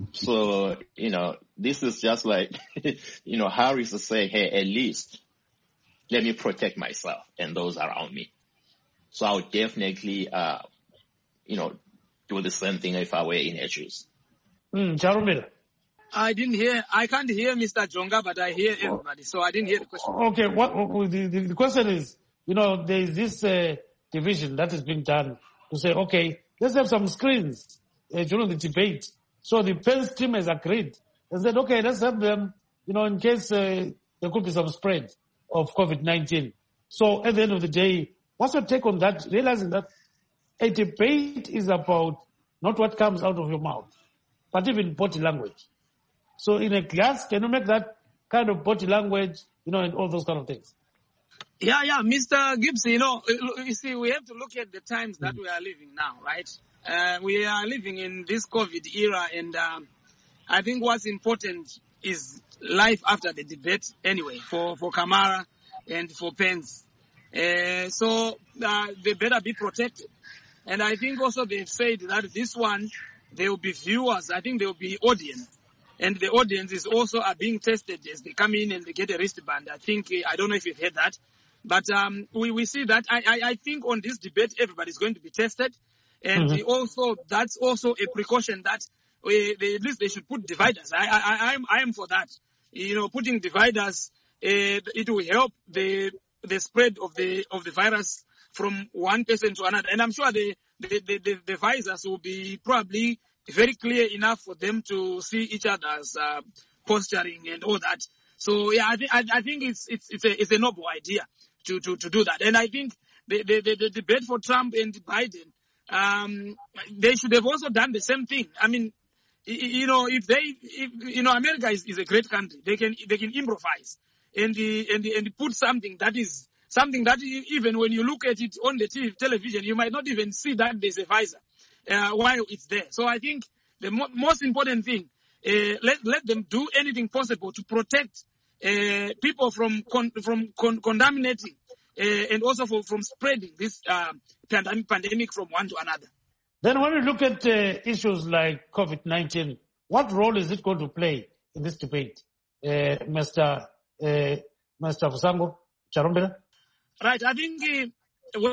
So, you know, this is just like, you know, Harris is saying, hey, at least let me protect myself and those around me. So I would definitely, uh, you know, do the same thing if I were in her shoes. Mm, Charumila. I didn't hear, I can't hear Mister Jonga, but I hear everybody, so I didn't hear the question. Okay, what the, the, the question is, you know, there is this uh, division that is being done to say, okay, let's have some screens uh, during the debate. So the Pence team has agreed and said, okay, let's have them, you know, in case uh, there could be some spread of COVID nineteen. So at the end of the day, what's your take on that, realizing that a debate is about not what comes out of your mouth, but even body language. So in a class, can you make that kind of body language, you know, and all those kind of things? Yeah, yeah, Mister Gibbs, you know, you see, we have to look at the times that we are living now, right? Uh, we are living in this COVID era, and um, I think what's important is life after the debate anyway, for, for Kamala and for Pence. Uh, so uh, they better be protected. And I think also they've said that this one, there will be viewers, I think there will be audience. And the audience is also are being tested as they come in and they get a wristband. I think, I don't know if you've heard that. But um, we, we see that. I, I, I think on this debate, everybody's going to be tested. And mm-hmm. also, that's also a precaution that we, they, at least they should put dividers. I, I, I, am, I am for that. You know, putting dividers, uh, it will help the the spread of the of the virus from one person to another. And I'm sure the the, the, the, the visors will be probably very clear enough for them to see each other's uh, posturing and all that. So yeah, I think I, I think it's it's it's a it's a noble idea to to to do that. And I think the the, the, the debate for Trump and Biden, um, they should have also done the same thing. I mean, you know, if they, if, you know, America is, is a great country. They can they can improvise and the, and the, and put something that is something that even when you look at it on the T V, television, you might not even see that there's a visor uh, while it's there. So I think the mo- most important thing, uh, let let them do anything possible to protect uh, people from con- from con- contaminating uh, and also for, from spreading this uh, pandemic, pandemic from one to another. Then when we look at uh, issues like COVID nineteen, what role is it going to play in this debate, uh, Mister Uh, Mister Fusango, Charumbira? Right, I think uh,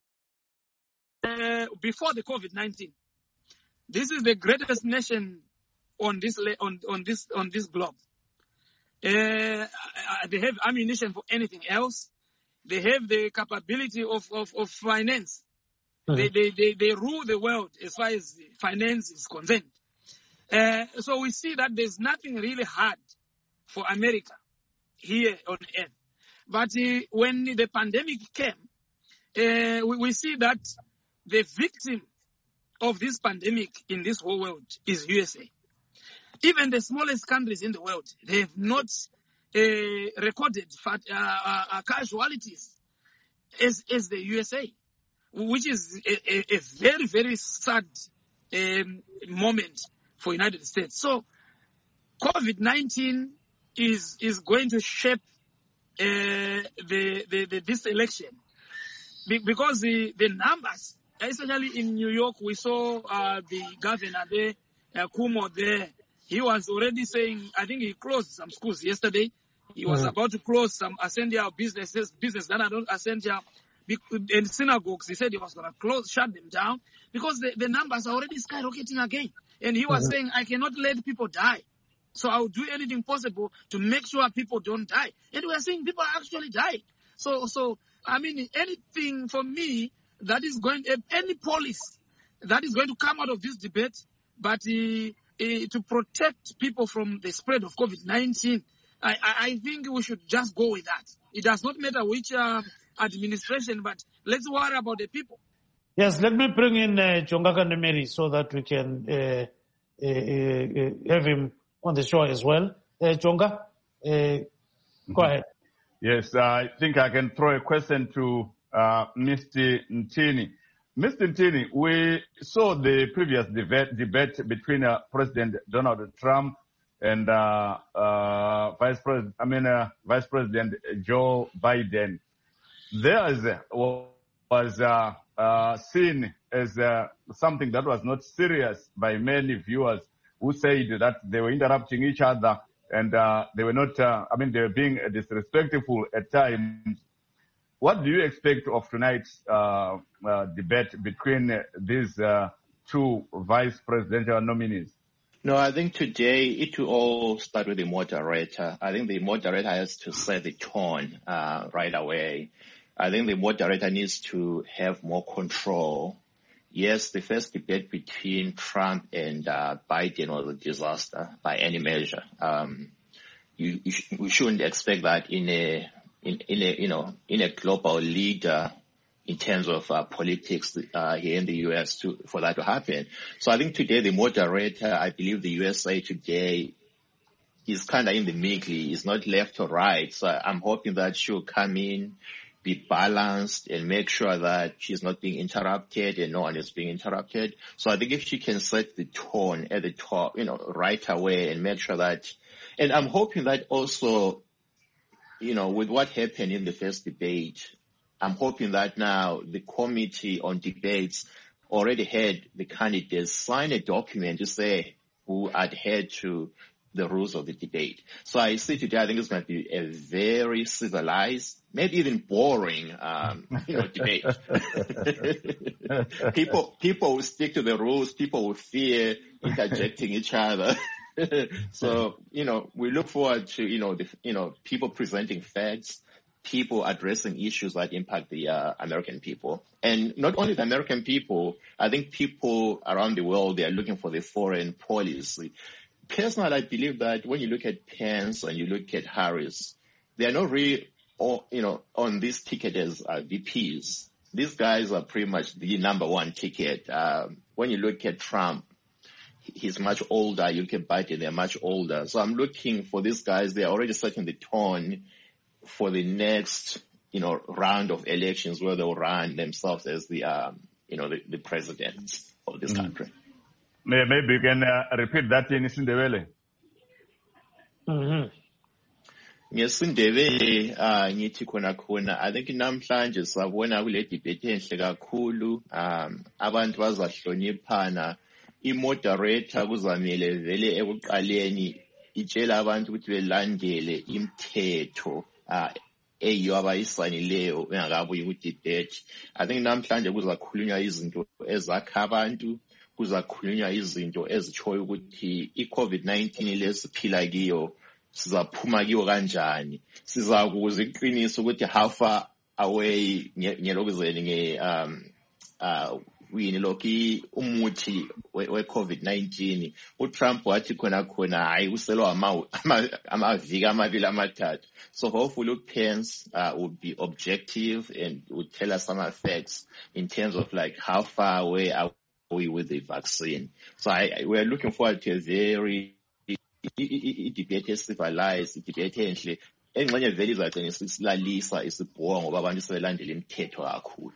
uh, before the COVID nineteen, this is the greatest nation on this on on this on this globe. Uh, they have ammunition for anything else. They have the capability of of, of finance. Mm-hmm. They, they they they rule the world as far as finance is concerned. Uh, so we see that there's nothing really hard for America here on earth. But uh, when the pandemic came, uh, we, we see that the victim of this pandemic in this whole world is U S A. Even the smallest countries in the world, they have not uh, recorded fat, uh, uh, casualties as, as the U S A, which is a, a, a very, very sad um, moment for United States. So COVID nineteen is is going to shape uh, the, the, the this election Be, because the, the numbers, especially in New York, we saw uh, the governor there, uh, Cuomo there. He was already saying, I think he closed some schools yesterday. He was mm-hmm. about to close some essential businesses, business that are not essential, and synagogues. He said he was going to close, shut them down because the, the numbers are already skyrocketing again. And he was mm-hmm. saying, I cannot let people die. So I will do anything possible to make sure people don't die. And we are seeing people are actually dying. So, so I mean, anything for me, that is going, any policy that is going to come out of this debate, but uh, uh, to protect people from the spread of COVID nineteen, I, I think we should just go with that. It does not matter which uh, administration, but let's worry about the people. Yes, let me bring in uh, Jonga Kandemiri so that we can uh, uh, uh, have him on the show as well. Uh, Jonga, uh, mm-hmm. Go ahead. Yes, uh, I think I can throw a question to uh, Mister Ntini. Mister Ntini, we saw the previous debate, debate between uh, President Donald Trump and uh, uh, Vice President, I mean, uh, Vice President Joe Biden. Theirs was uh, uh, seen as uh, something that was not serious by many viewers who said that they were interrupting each other and uh, they were not, uh, I mean, they were being disrespectful at times. What do you expect of tonight's uh, uh, debate between uh, these uh, two vice presidential nominees? No, I think today it will all start with the moderator. I think the moderator has to set the tone uh, right away. I think the moderator needs to have more control. Yes, the first debate between Trump and uh, Biden was a disaster by any measure. Um, you, you sh- we shouldn't expect that in a in, in a you know in a global leader in terms of uh, politics uh, here in the U S to for that to happen. So I think today the moderator, I believe the U S A Today, is kind of in the middle. It's not left or right. So I'm hoping that she'll come in, be balanced, and make sure that she's not being interrupted and no one is being interrupted. So I think if she can set the tone at the top, you know, right away and make sure that, and I'm hoping that also, you know, with what happened in the first debate, I'm hoping that now the committee on debates already had the candidates sign a document to say who adhered to the rules of the debate. So I see today, I think it's going to be a very civilized, maybe even boring, um, you know, debate. people, people will stick to the rules. People will fear interjecting each other. So, you know, we look forward to, you know, the, you know, people presenting facts, people addressing issues that impact the uh, American people. And not only the American people, I think people around the world, they are looking for the foreign policy. Personally, I believe that when you look at Pence and you look at Harris, they are not really, all, you know, on this ticket as uh, V Ps. These guys are pretty much the number one ticket. Um, when you look at Trump, he's much older. You look at Biden, they're much older. So I'm looking for these guys. They're already setting the tone for the next, you know, round of elections where they'll run themselves as the, um, you know, the, the presidents of this mm-hmm. country. Maybe you can uh, repeat that in Isindebele. Mhm. Ngesindebele ah ngithi khona khona I think namhlanje sabona kule debate enhle kakhulu um abantu bazahloniphana imoderator kuzamele vele ekuqaleni itshela abantu ukuthi belandele imithetho ah eyiyo abayisanileyo engakabuyi ku debate. I think namhlanje kuzakhulunywa izinto ezakha abantu, kuzakhulunywa izinto ezitshoyo ukuthi i-COVID nineteen lesiphila kiyo sizaphuma kiyo kanjani, sizakuza iqiniso ukuthi how far away ngelokuzeni nge um uh wini lokhi umuthi we-COVID nineteen. uTrump wathi khona khona hayi uselwa amaviki amabili amathathu. So hopefully Pence uh, would be objective and would tell us some facts in terms of like how far away are we with the vaccine. So I, we are looking forward to a very debate civilized debate enhle engxenye vele izagcina isilalisa isibhowa ngoba abantu sebelandela imithetho kakhulu.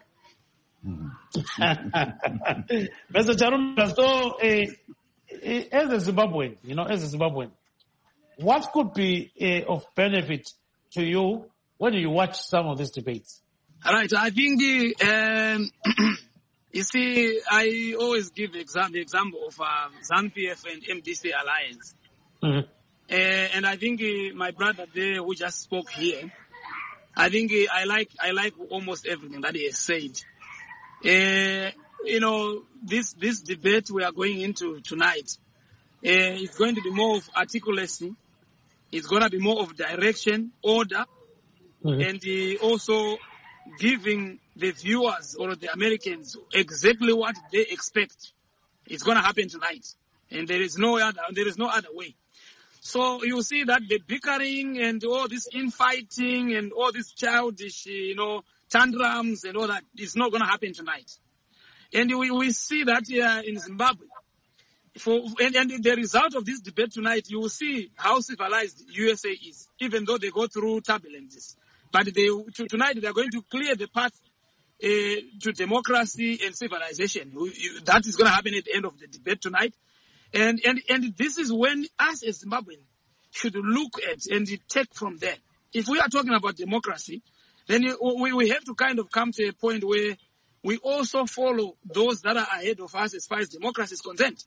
Mister Charumba, so uh, as a Zimbabwean, you know, as a Zimbabwean, what could be uh, of benefit to you when you watch some of these debates? All right, I think um, you see, I always give exam- the example of uh, ZANU-P F and M D C alliance. Mm-hmm. Uh, and I think uh, my brother there who just spoke here, I think uh, I like I like almost everything that he has said. Uh, you know, this this debate we are going into tonight, uh, it's going to be more of articulacy. It's going to be more of direction, order, mm-hmm. and uh, also giving the viewers or the Americans exactly what they expect. It's going to happen tonight, and there is no other. There is no other way. So you see that the bickering and all this infighting and all this childish, you know, tantrums and all that is not going to happen tonight. And we, we see that here in Zimbabwe. For, and, and the result of this debate tonight, you will see how civilized U S A is, even though they go through turbulences. But they, to, tonight they are going to clear the path uh, to democracy and civilization. We, you, that is going to happen at the end of the debate tonight. And, and, and this is when us as Zimbabweans should look at and take from there. If we are talking about democracy, then we, we have to kind of come to a point where we also follow those that are ahead of us as far as democracy is concerned.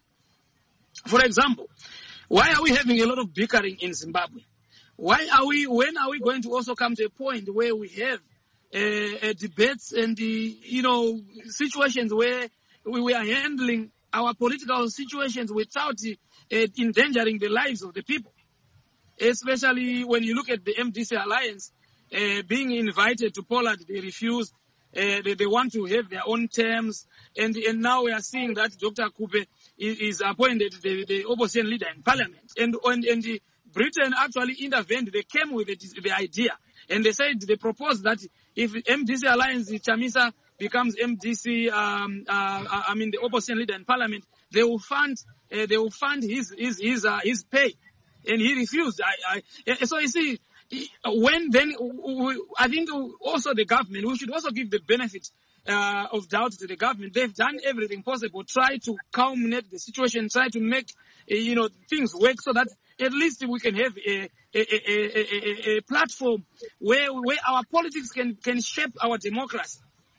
For example, why are we having a lot of bickering in Zimbabwe? Why are we, when are we going to also come to a point where we have uh, uh, debates and the, you know, situations where we, we are handling our political situations without uh, endangering the lives of the people? Especially when you look at the M D C Alliance uh, being invited to Poland, they refused. Uh, they, they want to have their own terms, and and now we are seeing that Doctor Kupe is, is appointed the, the opposition leader in parliament, and and, and the Britain actually intervened. They came with the, the idea, and they said they proposed that if M D C Alliance Chamisa becomes M D C, um, uh, I mean the opposition leader in parliament, they will fund uh, they will fund his his his uh, his pay, and he refused. I, I, so you see. When then, I think also the government, we should also give the benefit uh, of doubt to the government. They've done everything possible, try to culminate the situation, try to make, uh, you know, things work so that at least we can have a, a, a, a, a platform where where our politics can, can shape our democracy.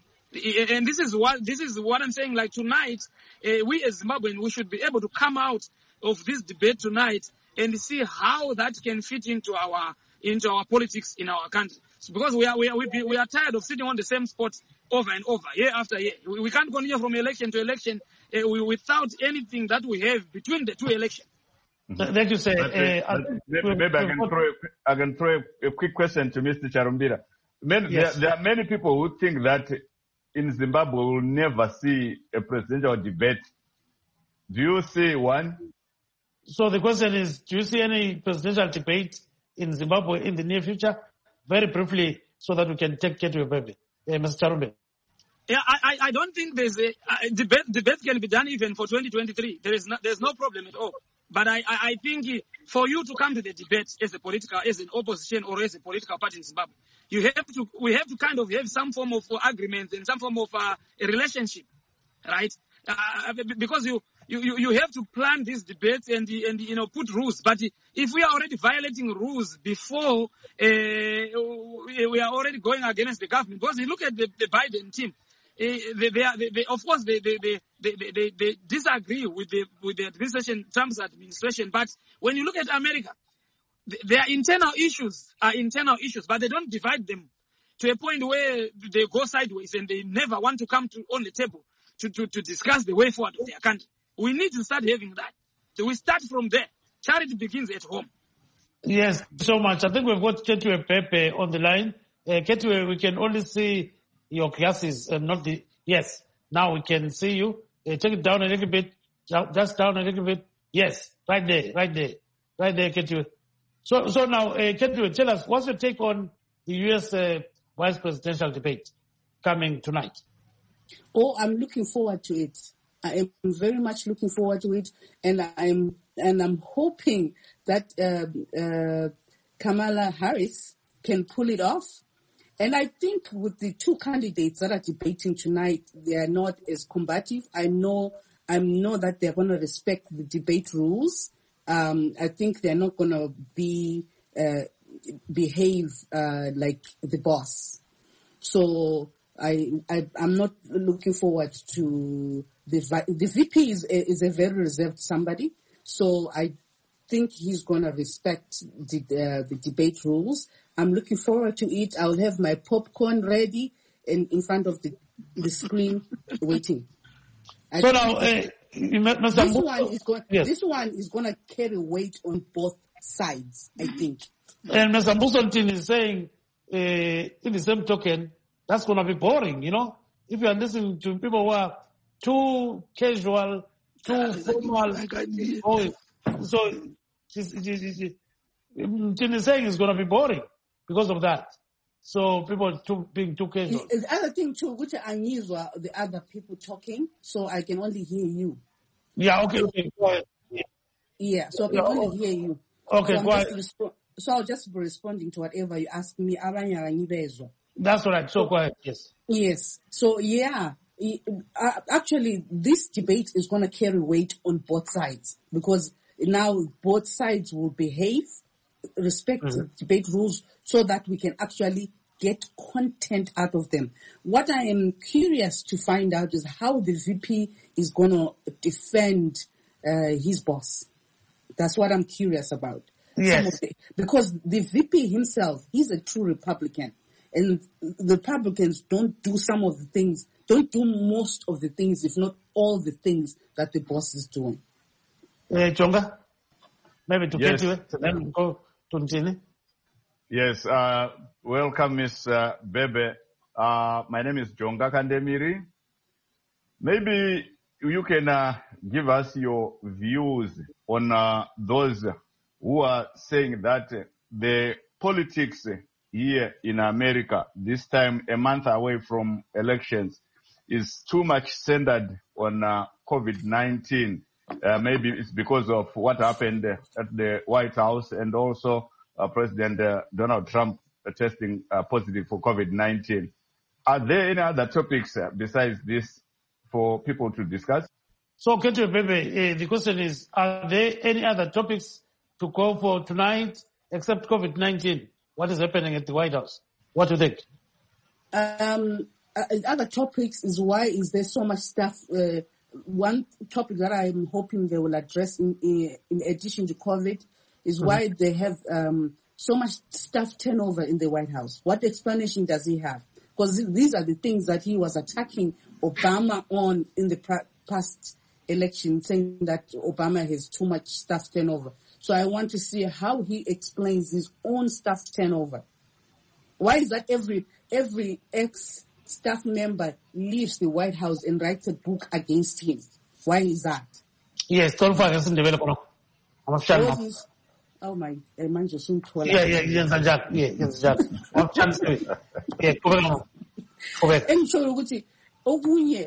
And this is what this is what I'm saying. Like tonight, uh, we as Zimbabweans, we should be able to come out of this debate tonight and see how that can fit into our into our politics in our country. So because we are we are we are tired of sitting on the same spot over and over, year after year. We, we can't continue from election to election uh, we, without anything that we have between the two elections. Mm-hmm. Thank you, sir. But, uh, uh, maybe, maybe I can throw a, I can throw a, a quick question to Mister Charumbira. Many, yes. there, there are many people who think that in Zimbabwe we will never see a presidential debate. Do you see one? So the question is, do you see any presidential debate in Zimbabwe in the near future? Very briefly, so that we can take care to your baby. Uh, Mister Charumbe. Yeah, I, I don't think there's a uh, debate. Debate can be done even for twenty twenty-three. There is no, there's no problem at all. But I, I, I think for you to come to the debate as a political, as an opposition or as a political party in Zimbabwe, you have to, we have to kind of have some form of agreement and some form of uh, a relationship, right? Uh, because you, you, you have to plan these debates and, and, you know, put rules. But if we are already violating rules before, uh, we are already going against the government. Because you look at the, the Biden team, uh, they, they are, they, they, of course, they, they, they, they, they, they disagree with the, with the administration, Trump's administration. But when you look at America, their internal issues are internal issues, but they don't divide them to a point where they go sideways and they never want to come to on the table to, to, to discuss the way forward of their country. We need to start having that. So we start from there. Charity begins at home. Yes, so much. I think we've got Ketwe Pepe on the line. Uh, Ketwe, we can only see your glasses and not the... Yes, now we can see you. Uh, take it down a little bit. Just down a little bit. Yes, right there, right there. Right there, Ketwe. So, so now, uh, Ketwe, tell us, what's your take on the U S uh, vice presidential debate coming tonight? Oh, I'm looking forward to it. I am very much looking forward to it, and I'm and I'm hoping that uh, uh, Kamala Harris can pull it off. And I think with the two candidates that are debating tonight, they are not as combative. I know I know that they're going to respect the debate rules. Um, I think they're not going to be uh, behave uh, like the boss. So I, I I'm not looking forward to the the V P is a, is a very reserved somebody. So I think he's going to respect the uh, the debate rules. I'm looking forward to it. I'll have my popcorn ready in, in front of the the screen waiting. I so now, uh, this one is going. Yes. This one is going to carry weight on both sides, I think. And Mister Mbusontin is saying, uh, in the same token, that's going to be boring, you know. If you are listening to people who are too casual, too formal, oh, so Mtini saying is going to be boring because of that. So people too, being too casual. The other thing too, which I knew were the other people talking, so I can only hear you. Yeah, okay, okay, go ahead. Yeah, yeah so I can yeah, only okay. hear you. Okay, so go ahead. Resp- so I'll just be responding to whatever you ask me. That's right. So go ahead, yes. Yes. So yeah, actually this debate is going to carry weight on both sides because now both sides will behave, respect mm-hmm. the debate rules so that we can actually get content out of them. What I am curious to find out is how the V P is going to defend uh, his boss. That's what I'm curious about. Yes. The, because the V P himself, he's a true Republican. And the Republicans don't do some of the things, don't do most of the things, if not all the things that the boss is doing. Uh, Jonga, maybe to yes. get to it, and then go to Ntini. Yes, uh, welcome, Miss Uh, Bebe. Uh, my name is Jonga Kandemiri. Maybe you can uh, give us your views on uh, those who are saying that the politics here in America, this time a month away from elections, is too much centered on uh, COVID nineteen. Uh, maybe it's because of what happened uh, at the White House and also uh, President uh, Donald Trump uh, testing uh, positive for COVID nineteen. Are there any other topics uh, besides this for people to discuss? So, Ketu Bebe, uh, the question is, are there any other topics to go for tonight except COVID nineteen? What is happening at the White House? What do you think? Um, uh, other topics is why is there so much stuff. Uh, one topic that I'm hoping they will address in in, in addition to COVID is mm-hmm. why they have um, so much staff turnover in the White House. What explanation does he have? Because these are the things that he was attacking Obama on in the pra- past election, saying that Obama has too much staff turnover. So I want to see how he explains his own staff turnover. Why is that every every ex-staff member leaves the White House and writes a book against him? Why is that? Yes, Tolfa doesn't develop. I'm sure. Oh my, man, just soon twelve. Yeah, yeah, yes, Jack. Yeah, yes, Jack. I'm chance. Yeah, correct. Correct. And so, Uguti, Ogunye,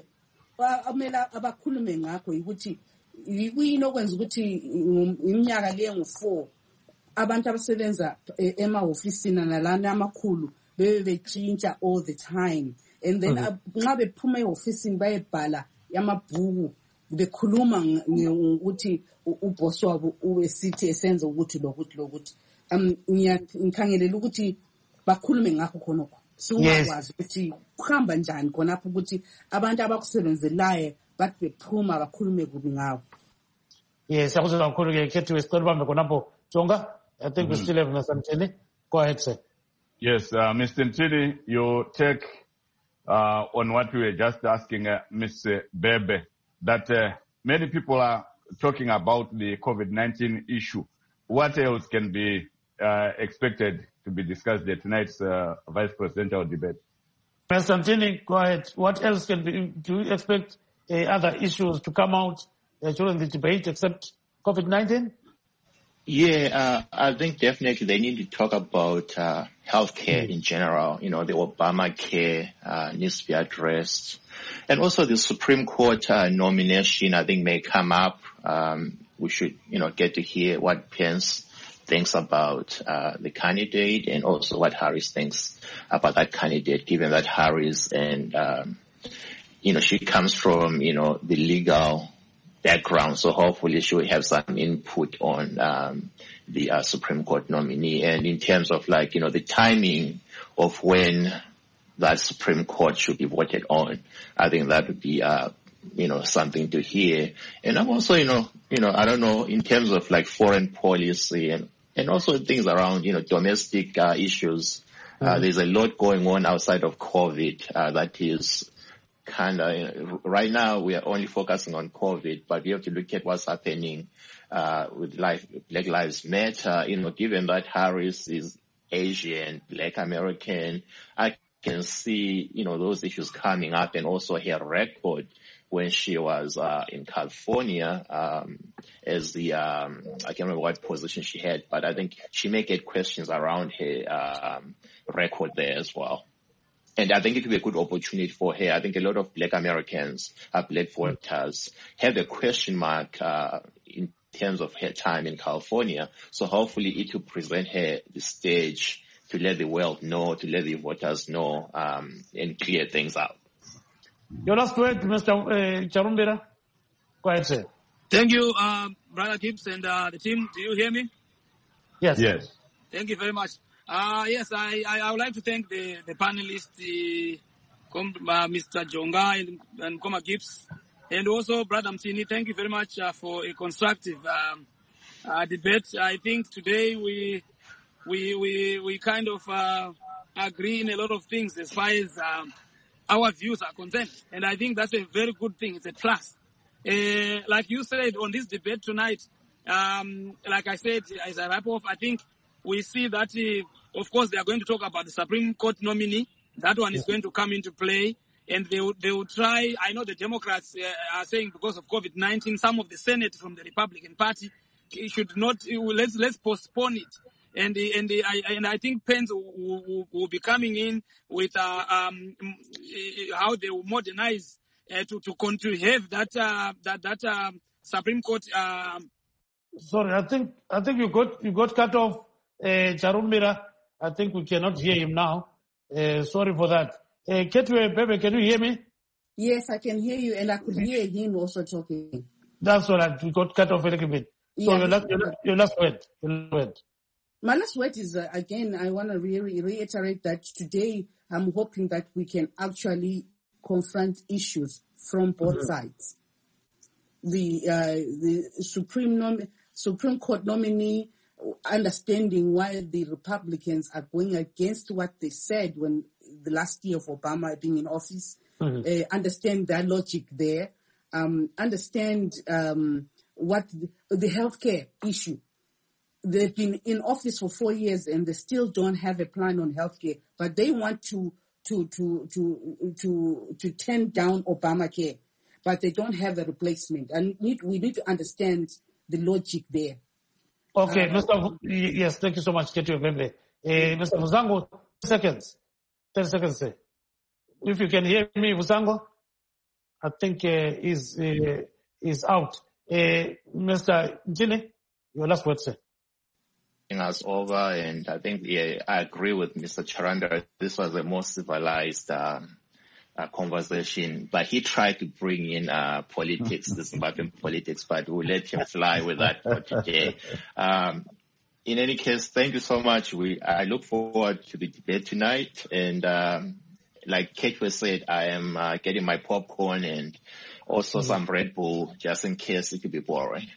Amela Abakulme ngakho ukuthi kuyinokwenza ukuthi iminyaka le ngu-four abantu abasebenza ema-ofisini nalana amakhulu bebe betshintsha all the time and then nxa bephuma e-ofisini bayebhala yamabhuku bekhuluma ukuthi uboss wabo ubesithi esenza ukuthi lokuthi lokuthi um ngikhangelela ukuthi bakhulume ngakho khonokho sikwazi ukuthi kuhamba njani khonapho ukuthi abantu abakusebenzelayo bathi bephuma bakhulume kubi ngawo. Yes, I was going to get to a story about Konampo. Jonga, I think mm-hmm. we still have Mister Ntini. Go ahead, sir. Yes, uh, Mister Ntini, your take uh, on what we were just asking uh, Miss Bebe, that uh, many people are talking about the COVID nineteen issue. What else can be uh, expected to be discussed at tonight's uh, vice presidential debate? Mister Ntini, go ahead. What else can be, do you expect uh, other issues to come out uh, during the debate except COVID nineteen? Yeah, uh, I think definitely they need to talk about uh, healthcare mm-hmm. in general. You know, the Obamacare uh, needs to be addressed. And also the Supreme Court uh, nomination, I think, may come up. Um, we should, you know, get to hear what Pence thinks about uh, the candidate and also what Harris thinks about that candidate, given that Harris and, um, you know, she comes from, you know, the legal background. So hopefully she will have some input on um, the uh, Supreme Court nominee. And in terms of like, you know, the timing of when that Supreme Court should be voted on, I think that would be, uh, you know, something to hear. And I'm also, you know, you know, I don't know, in terms of like foreign policy and, and also things around, you know, domestic uh, issues. Mm-hmm. Uh, there's a lot going on outside of COVID uh, that is kind of, you know, right now we are only focusing on COVID, but we have to look at what's happening uh, with life, Black Lives Matter. You know, given that Harris is Asian, Black American, I can see, you know, those issues coming up, and also her record when she was uh, in California um, as the, um, I can't remember what position she had, but I think she may get questions around her um, record there as well. And I think it will be a good opportunity for her. I think a lot of Black Americans, uh, Black voters, have a question mark uh, in terms of her time in California. So hopefully it will present her the stage to let the world know, to let the voters know, um, and clear things out. Your last word, Mister Uh, Charumbira. Go ahead, sir. Thank you, uh, Brother Gibbs and uh, the team. Do you hear me? Yes. Yes. Thank you very much. Uh, yes, I, I, I would like to thank the, the panelists, the, uh, Mister Jonga and, and Koma Gibbs, and also Brother Mtini. Thank you very much uh, for a constructive um, uh, debate. I think today we we we, we kind of uh, agree in a lot of things as far as um, our views are concerned, and I think that's a very good thing. It's a plus. Uh, like you said on this debate tonight, um, like I said, as I wrap off, I think we see that, uh, of course, they are going to talk about the Supreme Court nominee. That one is going to come into play, and they will, they will try. I know the Democrats uh, are saying because of COVID nineteen, some of the Senate from the Republican Party should not. Let's let's postpone it. And the, and the, I and I think Pence will, will, will be coming in with uh, um, how they will modernize uh, to to to have that uh, that that uh, Supreme Court. Uh, Sorry, I think I think you got you got cut off, uh, Charumbira. I think we cannot hear him now. Uh, sorry for that. Uh, Ketwe, baby, can you hear me? Yes, I can hear you, and I could hear him also talking. That's all right. We got cut off a little bit. So Yeah. your last your, your last word. Your last word. My last word is, uh, again, I want to re- reiterate that today I'm hoping that we can actually confront issues from both mm-hmm. sides. The uh, the Supreme nom- Supreme Court nominee, understanding why the Republicans are going against what they said when the last year of Obama being in office, mm-hmm. uh, understand their logic there, um, understand um, what the, the healthcare issue. They've been in office for four years and they still don't have a plan on healthcare, but they want to to to to to to turn down Obamacare, but they don't have a replacement. And need, we need to understand the logic there. Okay, uh, Mister Yes, thank you so much, Ketio Bembe. Uh, Mister Vusango, seconds, ten seconds. Sir. If you can hear me, Vusango, I think uh, is uh, is out. Uh, Mister Jine, your last word, sir. Us over, and I think yeah, I agree with Mister Charanda. This was a more civilized um, uh, conversation, but he tried to bring in uh, politics, the Zimbabwean politics, but we'll let him fly with that for today. Um, in any case, thank you so much. We I look forward to the debate tonight, and um, like Kate was said, I am uh, getting my popcorn and also mm-hmm. some Red Bull just in case it could be boring.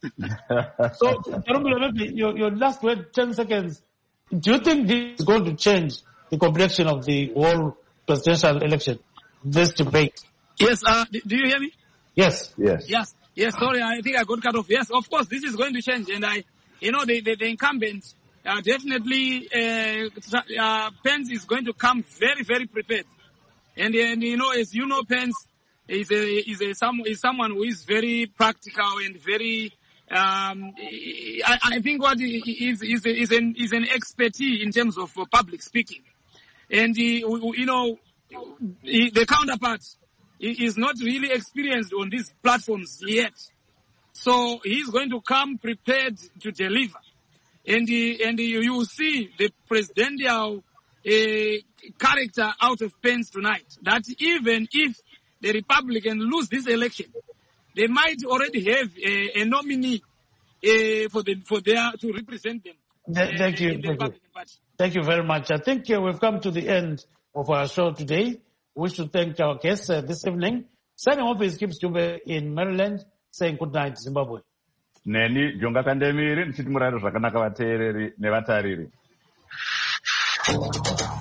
So, your, your last word, ten seconds. Do you think this is going to change the complexion of the whole presidential election, this debate? Yes, uh, do you hear me? Yes. Yes. Yes. Yes, sorry, I think I got cut off. Yes, of course, this is going to change. And I, you know, the, the, the incumbent, uh, definitely, uh, uh, Pence is going to come very, very prepared. And, and you know, as you know, Pence is a, is a, some, is someone who is very practical and very, Um, I, I think what is is is an is an expertise in terms of public speaking, and he, you know, he, the counterpart is not really experienced on these platforms yet, so he's going to come prepared to deliver, and he, and he, you will see the presidential uh, character out of Pence tonight. That even if the Republicans lose this election, they might already have a, a nominee uh, for the for their to represent them. Uh, thank you. Thank you. Thank you very much. I think uh, we've come to the end of our show today. We should thank our guests uh, this evening. Signing off is Gibbs Jumbe in Maryland, saying good night, Zimbabwe. Neni Jonga Kandemiri, ndichiti murayiro zvakanaka vateereri nevatariri.